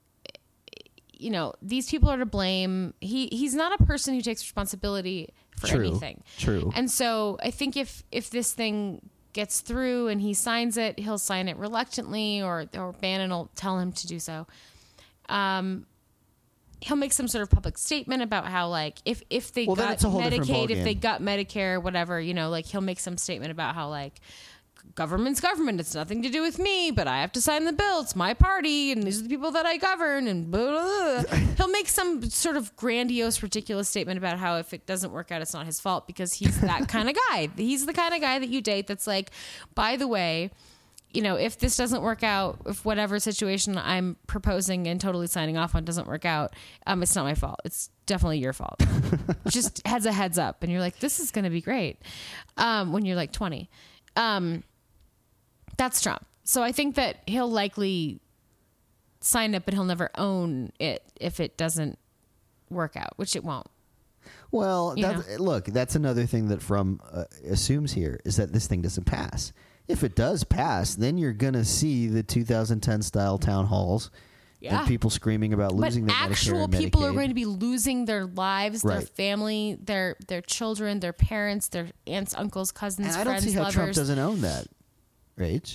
You know, these people are to blame. He he's not a person who takes responsibility for True. anything. True. And so I think if if this thing gets through and he signs it, he'll sign it reluctantly, or or Bannon will tell him to do so. Um, he'll make some sort of public statement about how, like, if if they Well, then got it's a whole different Medicaid, if ballgame. they got Medicare, whatever, you know, like he'll make some statement about how, like, government's government. It's nothing to do with me, but I have to sign the bill. It's my party, and these are the people that I govern, and blah, blah, blah. He'll make some sort of grandiose, ridiculous statement about how if it doesn't work out, it's not his fault, because he's that kind of guy. He's the kind of guy that you date that's like, by the way, you know, if this doesn't work out, if whatever situation I'm proposing and totally signing off on doesn't work out, um, it's not my fault. It's definitely your fault. Just has a heads up. And you're like, this is going to be great. Um, when you're like twenty. Um, That's Trump. So I think that he'll likely sign it, but he'll never own it if it doesn't work out, which it won't. Well, You that's, look, that's another thing that Frum uh, assumes here is that this thing doesn't pass. If it does pass, then you're going to see the two thousand ten style town halls Yeah. and people screaming about But losing their actual Medicare and people are Medicaid. going to be losing their lives, their Right. family, their their children, their parents, their aunts, uncles, cousins, And I don't friends, see how lovers. Trump doesn't own that, Rach.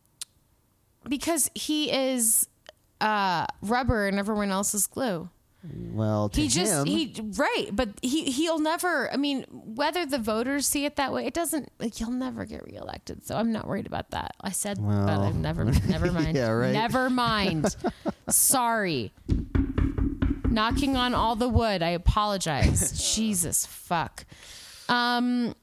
Because he is uh, rubber and everyone else is glue. Well, to He just him, he right, but he he'll never. I mean, whether the voters see it that way, it doesn't. Like, he'll never get reelected, so I'm not worried about that. I said, but Well. I'm never. Never mind. Yeah, right. Never mind. Sorry. Knocking on all the wood. I apologize. Jesus fuck. Um.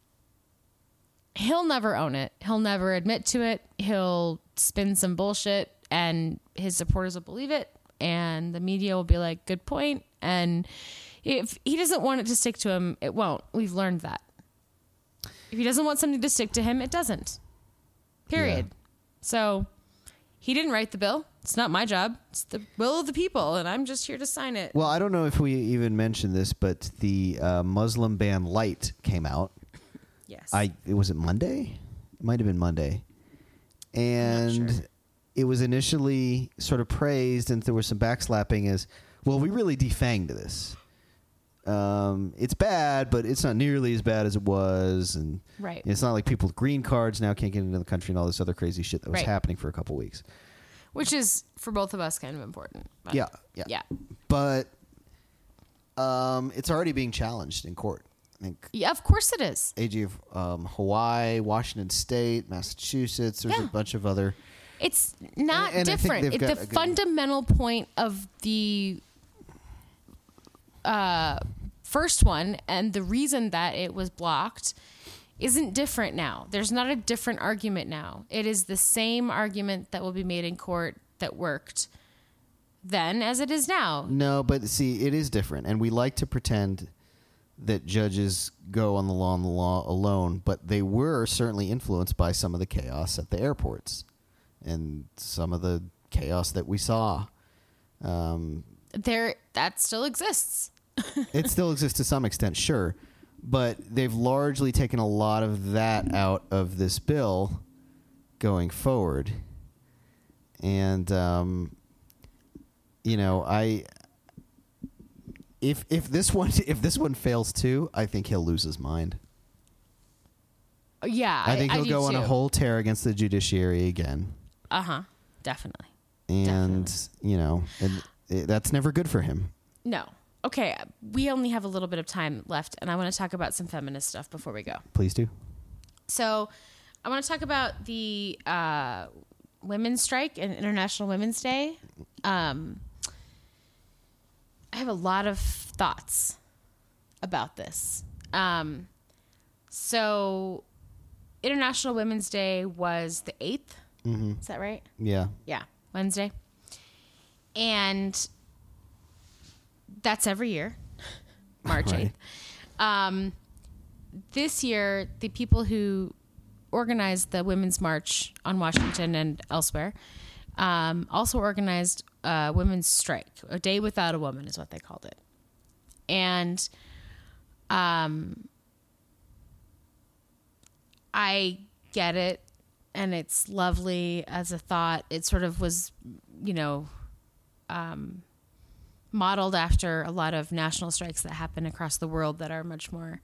He'll never own it. He'll never admit to it. He'll spin some bullshit, and his supporters will believe it. And the media will be like, good point. And if he doesn't want it to stick to him, it won't. We've learned that. If he doesn't want something to stick to him, it doesn't. Period. Yeah. So he didn't write the bill. It's not my job. It's the will of the people, and I'm just here to sign it. well, I don't know if we even mentioned this, but the uh, Muslim ban light came out. Yes. I it was it Monday? It might have been Monday. And sure. it was initially sort of praised, and there was some backslapping as, well, we really defanged this. Um, it's bad, but it's not nearly as bad as it was, and Right. it's not like people with green cards now can't get into the country and all this other crazy shit that was Right. happening for a couple weeks. Which is, for both of us, kind of important. But Yeah, yeah, Yeah. But um, it's already being challenged in court. I think Yeah, of course it is. A G of um, Hawaii, Washington State, Massachusetts. There's Yeah. a bunch of other. It's not And- and I think different. they've It, got the a good- fundamental point of the uh, first one and the reason that it was blocked isn't different now. There's not a different argument now. It is the same argument that will be made in court that worked then as it is now. No, but see, it is different, and we like to pretend that judges go on the law and the law alone, but they were certainly influenced by some of the chaos at the airports and some of the chaos that we saw. Um, There, that still exists. it still exists to some extent, sure, but they've largely taken a lot of that out of this bill going forward. and um, you know, I if if this one if this one fails too, I think he'll lose his mind. Yeah, I think I, he'll I go on too. a whole tear against the judiciary again. Uh huh. Definitely. And Definitely. you know, and it, that's never good for him. No. Okay, we only have a little bit of time left, and I want to talk about some feminist stuff before we go. Please do. So, I want to talk about the uh, women's strike and International Women's Day. Um, I have a lot of thoughts about this. Um, so, International Women's Day was the eighth. Mm-hmm. Is that right? Yeah. Yeah, Wednesday. And that's every year, March eighth. Right. Um, this year, the people who organized the Women's March on Washington and elsewhere um, also organized a women's strike. A day without a woman is what they called it. And um, I get it, and it's lovely as a thought. It sort of was, you know... Um, modeled after a lot of national strikes that happen across the world that are much more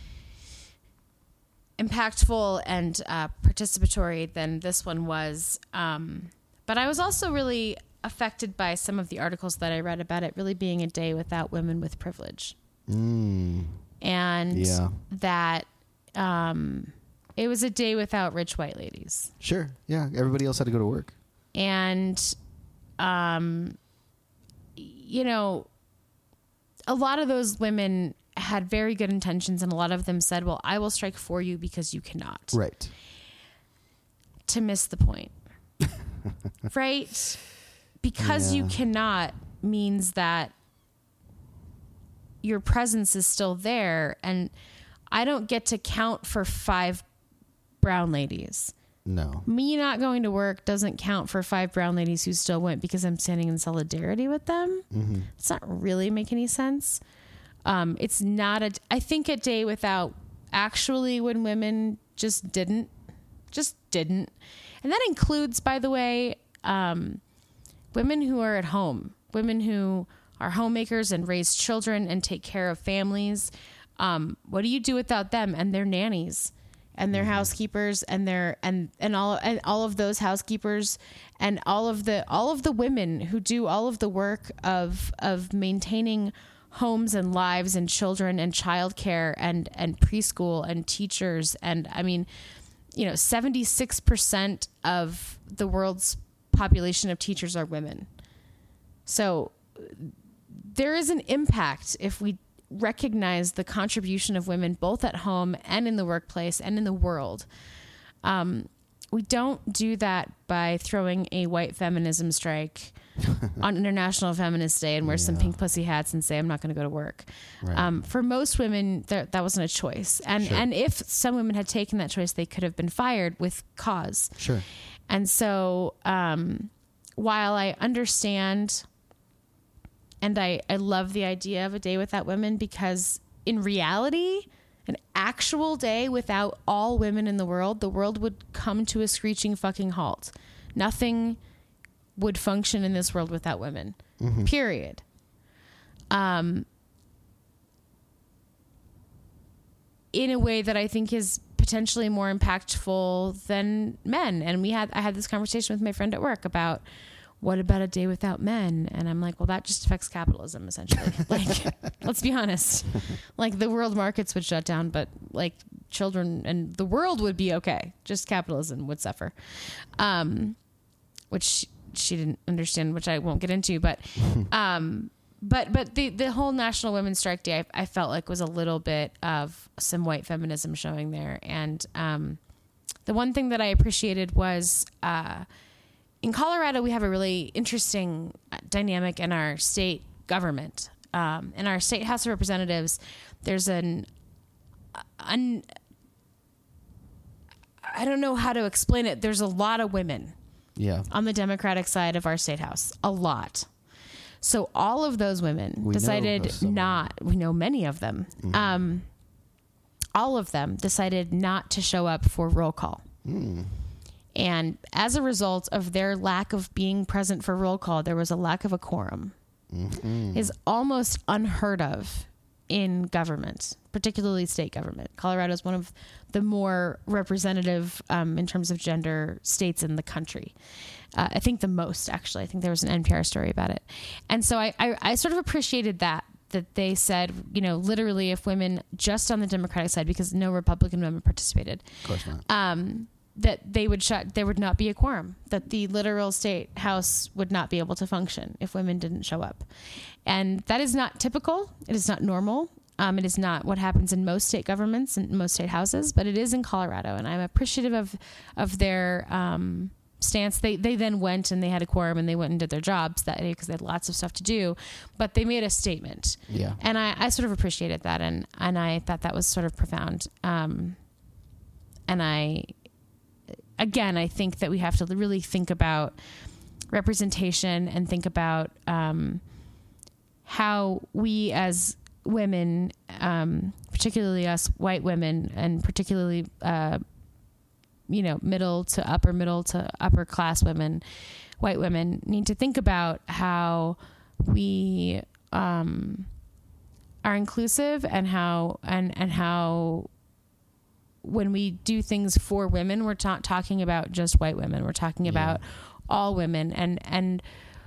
impactful and uh, participatory than this one was. Um, but I was also really affected by some of the articles that I read about it really being a day without women with privilege. Mm. And Yeah. that um, it was a day without rich white ladies. Sure. Yeah. Everybody else had to go to work. And, um, you know, a lot of those women had very good intentions, and a lot of them said, well, I will strike for you because you cannot. Right. To miss the point. Right? Because Yeah. you cannot means that your presence is still there, and I don't get to count for five brown ladies. No. Me not going to work doesn't count for five brown ladies who still went because I'm standing in solidarity with them. Mm-hmm. It's not really make any sense. Um, it's not a, I think a day without actually when women just didn't, just didn't. And that includes, by the way, um, women who are at home, women who are homemakers and raise children and take care of families. Um, what do you do without them and their nannies? And their housekeepers and their and and all and all of those housekeepers and all of the all of the women who do all of the work of of maintaining homes and lives and children and childcare and and preschool and teachers, and I mean, you know, seventy-six percent of the world's population of teachers are women. So there is an impact if we recognize the contribution of women both at home and in the workplace and in the world. Um, we don't do that by throwing a white feminism strike on International Feminist Day and wear some Yeah. pink pussy hats and say, I'm not going to go to work. Right. Um, for most women, there, that wasn't a choice. And, Sure. and if some women had taken that choice, they could have been fired with cause. Sure. And so, um, while I understand and I, I love the idea of a day without women, because in reality, an actual day without all women in the world, the world would come to a screeching fucking halt. Nothing would function in this world without women. Mm-hmm. Period. Um, in a way that I think is potentially more impactful than men. And we had I had this conversation with my friend at work about, what about a day without men? And I'm like, well, that just affects capitalism, essentially. Like, let's be honest. Like, the world markets would shut down, but like children and the world would be okay. Just capitalism would suffer. Um, which she didn't understand, which I won't get into. But, um, but, but the, the whole National Women's Strike Day, I, I felt like was a little bit of some white feminism showing there. And um, the one thing that I appreciated was, uh, in Colorado, we have a really interesting dynamic in our state government. Um, in our state House of Representatives, there's an, an, I don't know how to explain it. There's a lot of women Yeah. on the Democratic side of our state house, a lot. So all of those women We know decided of some. not, we know many of them, Mm-hmm. um, all of them decided not to show up for roll call. Mm. And as a result of their lack of being present for roll call, there was a lack of a quorum. Mm-hmm. Is almost unheard of in government, particularly state government. Colorado is one of the more representative um, in terms of gender states in the country. Uh, I think the most, actually. I think there was an N P R story about it. And so I, I, I sort of appreciated that, that they said, you know, literally if women just on the Democratic side, because no Republican women participated. Of course not. Um, that they would shut, there would not be a quorum, that the literal state house would not be able to function if women didn't show up. And that is not typical. It is not normal. Um, it is not what happens in most state governments and most state houses, but it is in Colorado. And I'm appreciative of, of their, um, stance. They, they then went and they had a quorum and they went and did their jobs that day because they had lots of stuff to do, but they made a statement. Yeah. And I, I sort of appreciated that. And, and I thought that was sort of profound. Um, and I, again, I think that we have to really think about representation and think about um, how we as women, um, particularly us white women, and particularly, uh, you know, middle to upper middle to upper class women, white women, need to think about how we um, are inclusive and how and and how. When we do things for women, we're not talking about just white women. We're talking about Yeah. all women. And, and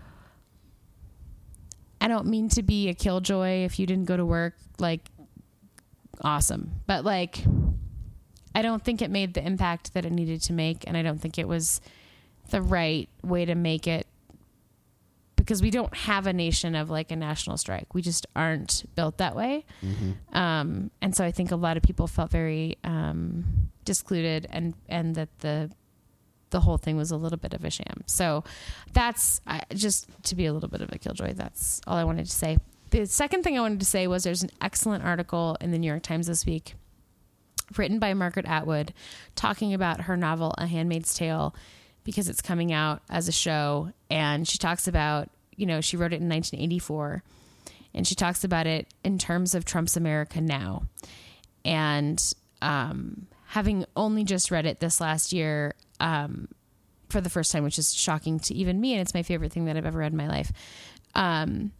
I don't mean to be a killjoy. If you didn't go to work, like, awesome. But like, I don't think it made the impact that it needed to make. And I don't think it was the right way to make it, because we don't have a nation of like a national strike. We just aren't built that way. Mm-hmm. Um, and so I think a lot of people felt very um, discluded, and, and that the the whole thing was a little bit of a sham. So that's I, just to be a little bit of a killjoy. That's all I wanted to say. The second thing I wanted to say was there's an excellent article in the New York Times this week written by Margaret Atwood talking about her novel, A Handmaid's Tale, because it's coming out as a show. And she talks about, you know, she wrote it in nineteen eighty-four, and she talks about it in terms of Trump's America now. And um, having only just read it this last year um, for the first time, which is shocking to even me, and it's my favorite thing that I've ever read in my life, um,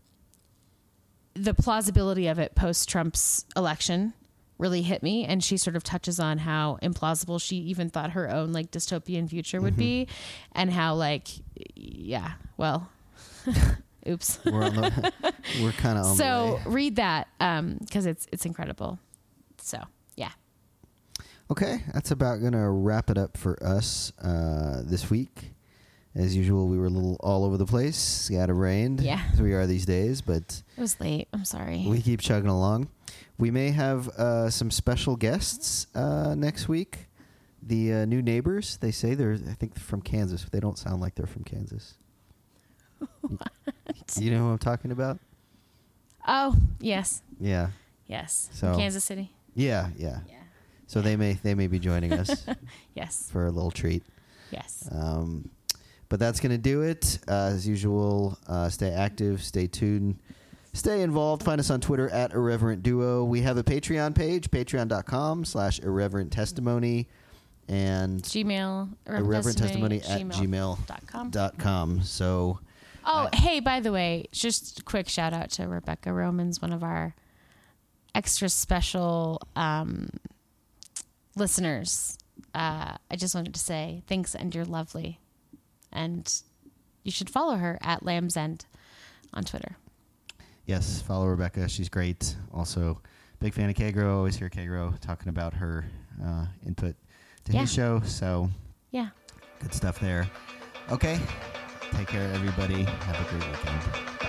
the plausibility of it post-Trump's election really hit me. And she sort of touches on how implausible she even thought her own like dystopian future would mm-hmm. be, and how like, yeah, well, oops. We're on the, we're kind of on so the way. Read that um, because it's it's incredible. So yeah. Okay, that's about gonna wrap it up for us uh, this week. As usual, we were a little all over the place, scatterbrained, yeah, as we are these days. But it was late. I'm sorry. We keep chugging along. We may have uh, some special guests uh, next week. The uh, new neighbors, they say they're, I think, from Kansas, but they don't sound like they're from Kansas. What? You know who I'm talking about? Oh, yes. Yeah. Yes. So Kansas City. Yeah, yeah. Yeah. So they may they may be joining us. Yes. For a little treat. Yes. Um, but that's going to do it. Uh, as usual, uh, stay active, stay tuned, stay involved. Find us on Twitter at Irreverent Duo. We have a Patreon page, patreon.com slash irreverent testimony. And Gmail, irreverent testimony at gmail dot com. Dot com. So, oh, I, hey, by the way, just a quick shout out to Rebecca Romans, one of our extra special um, listeners. Uh, I just wanted to say thanks, and you're lovely. And you should follow her at Lamb's End on Twitter. Yes, follow Rebecca. She's great. Also, big fan of Kagro. Always hear Kagro talking about her uh, input to Yeah. his show. So, Yeah. good stuff there. Okay. Take care, everybody. Have a great weekend. Bye.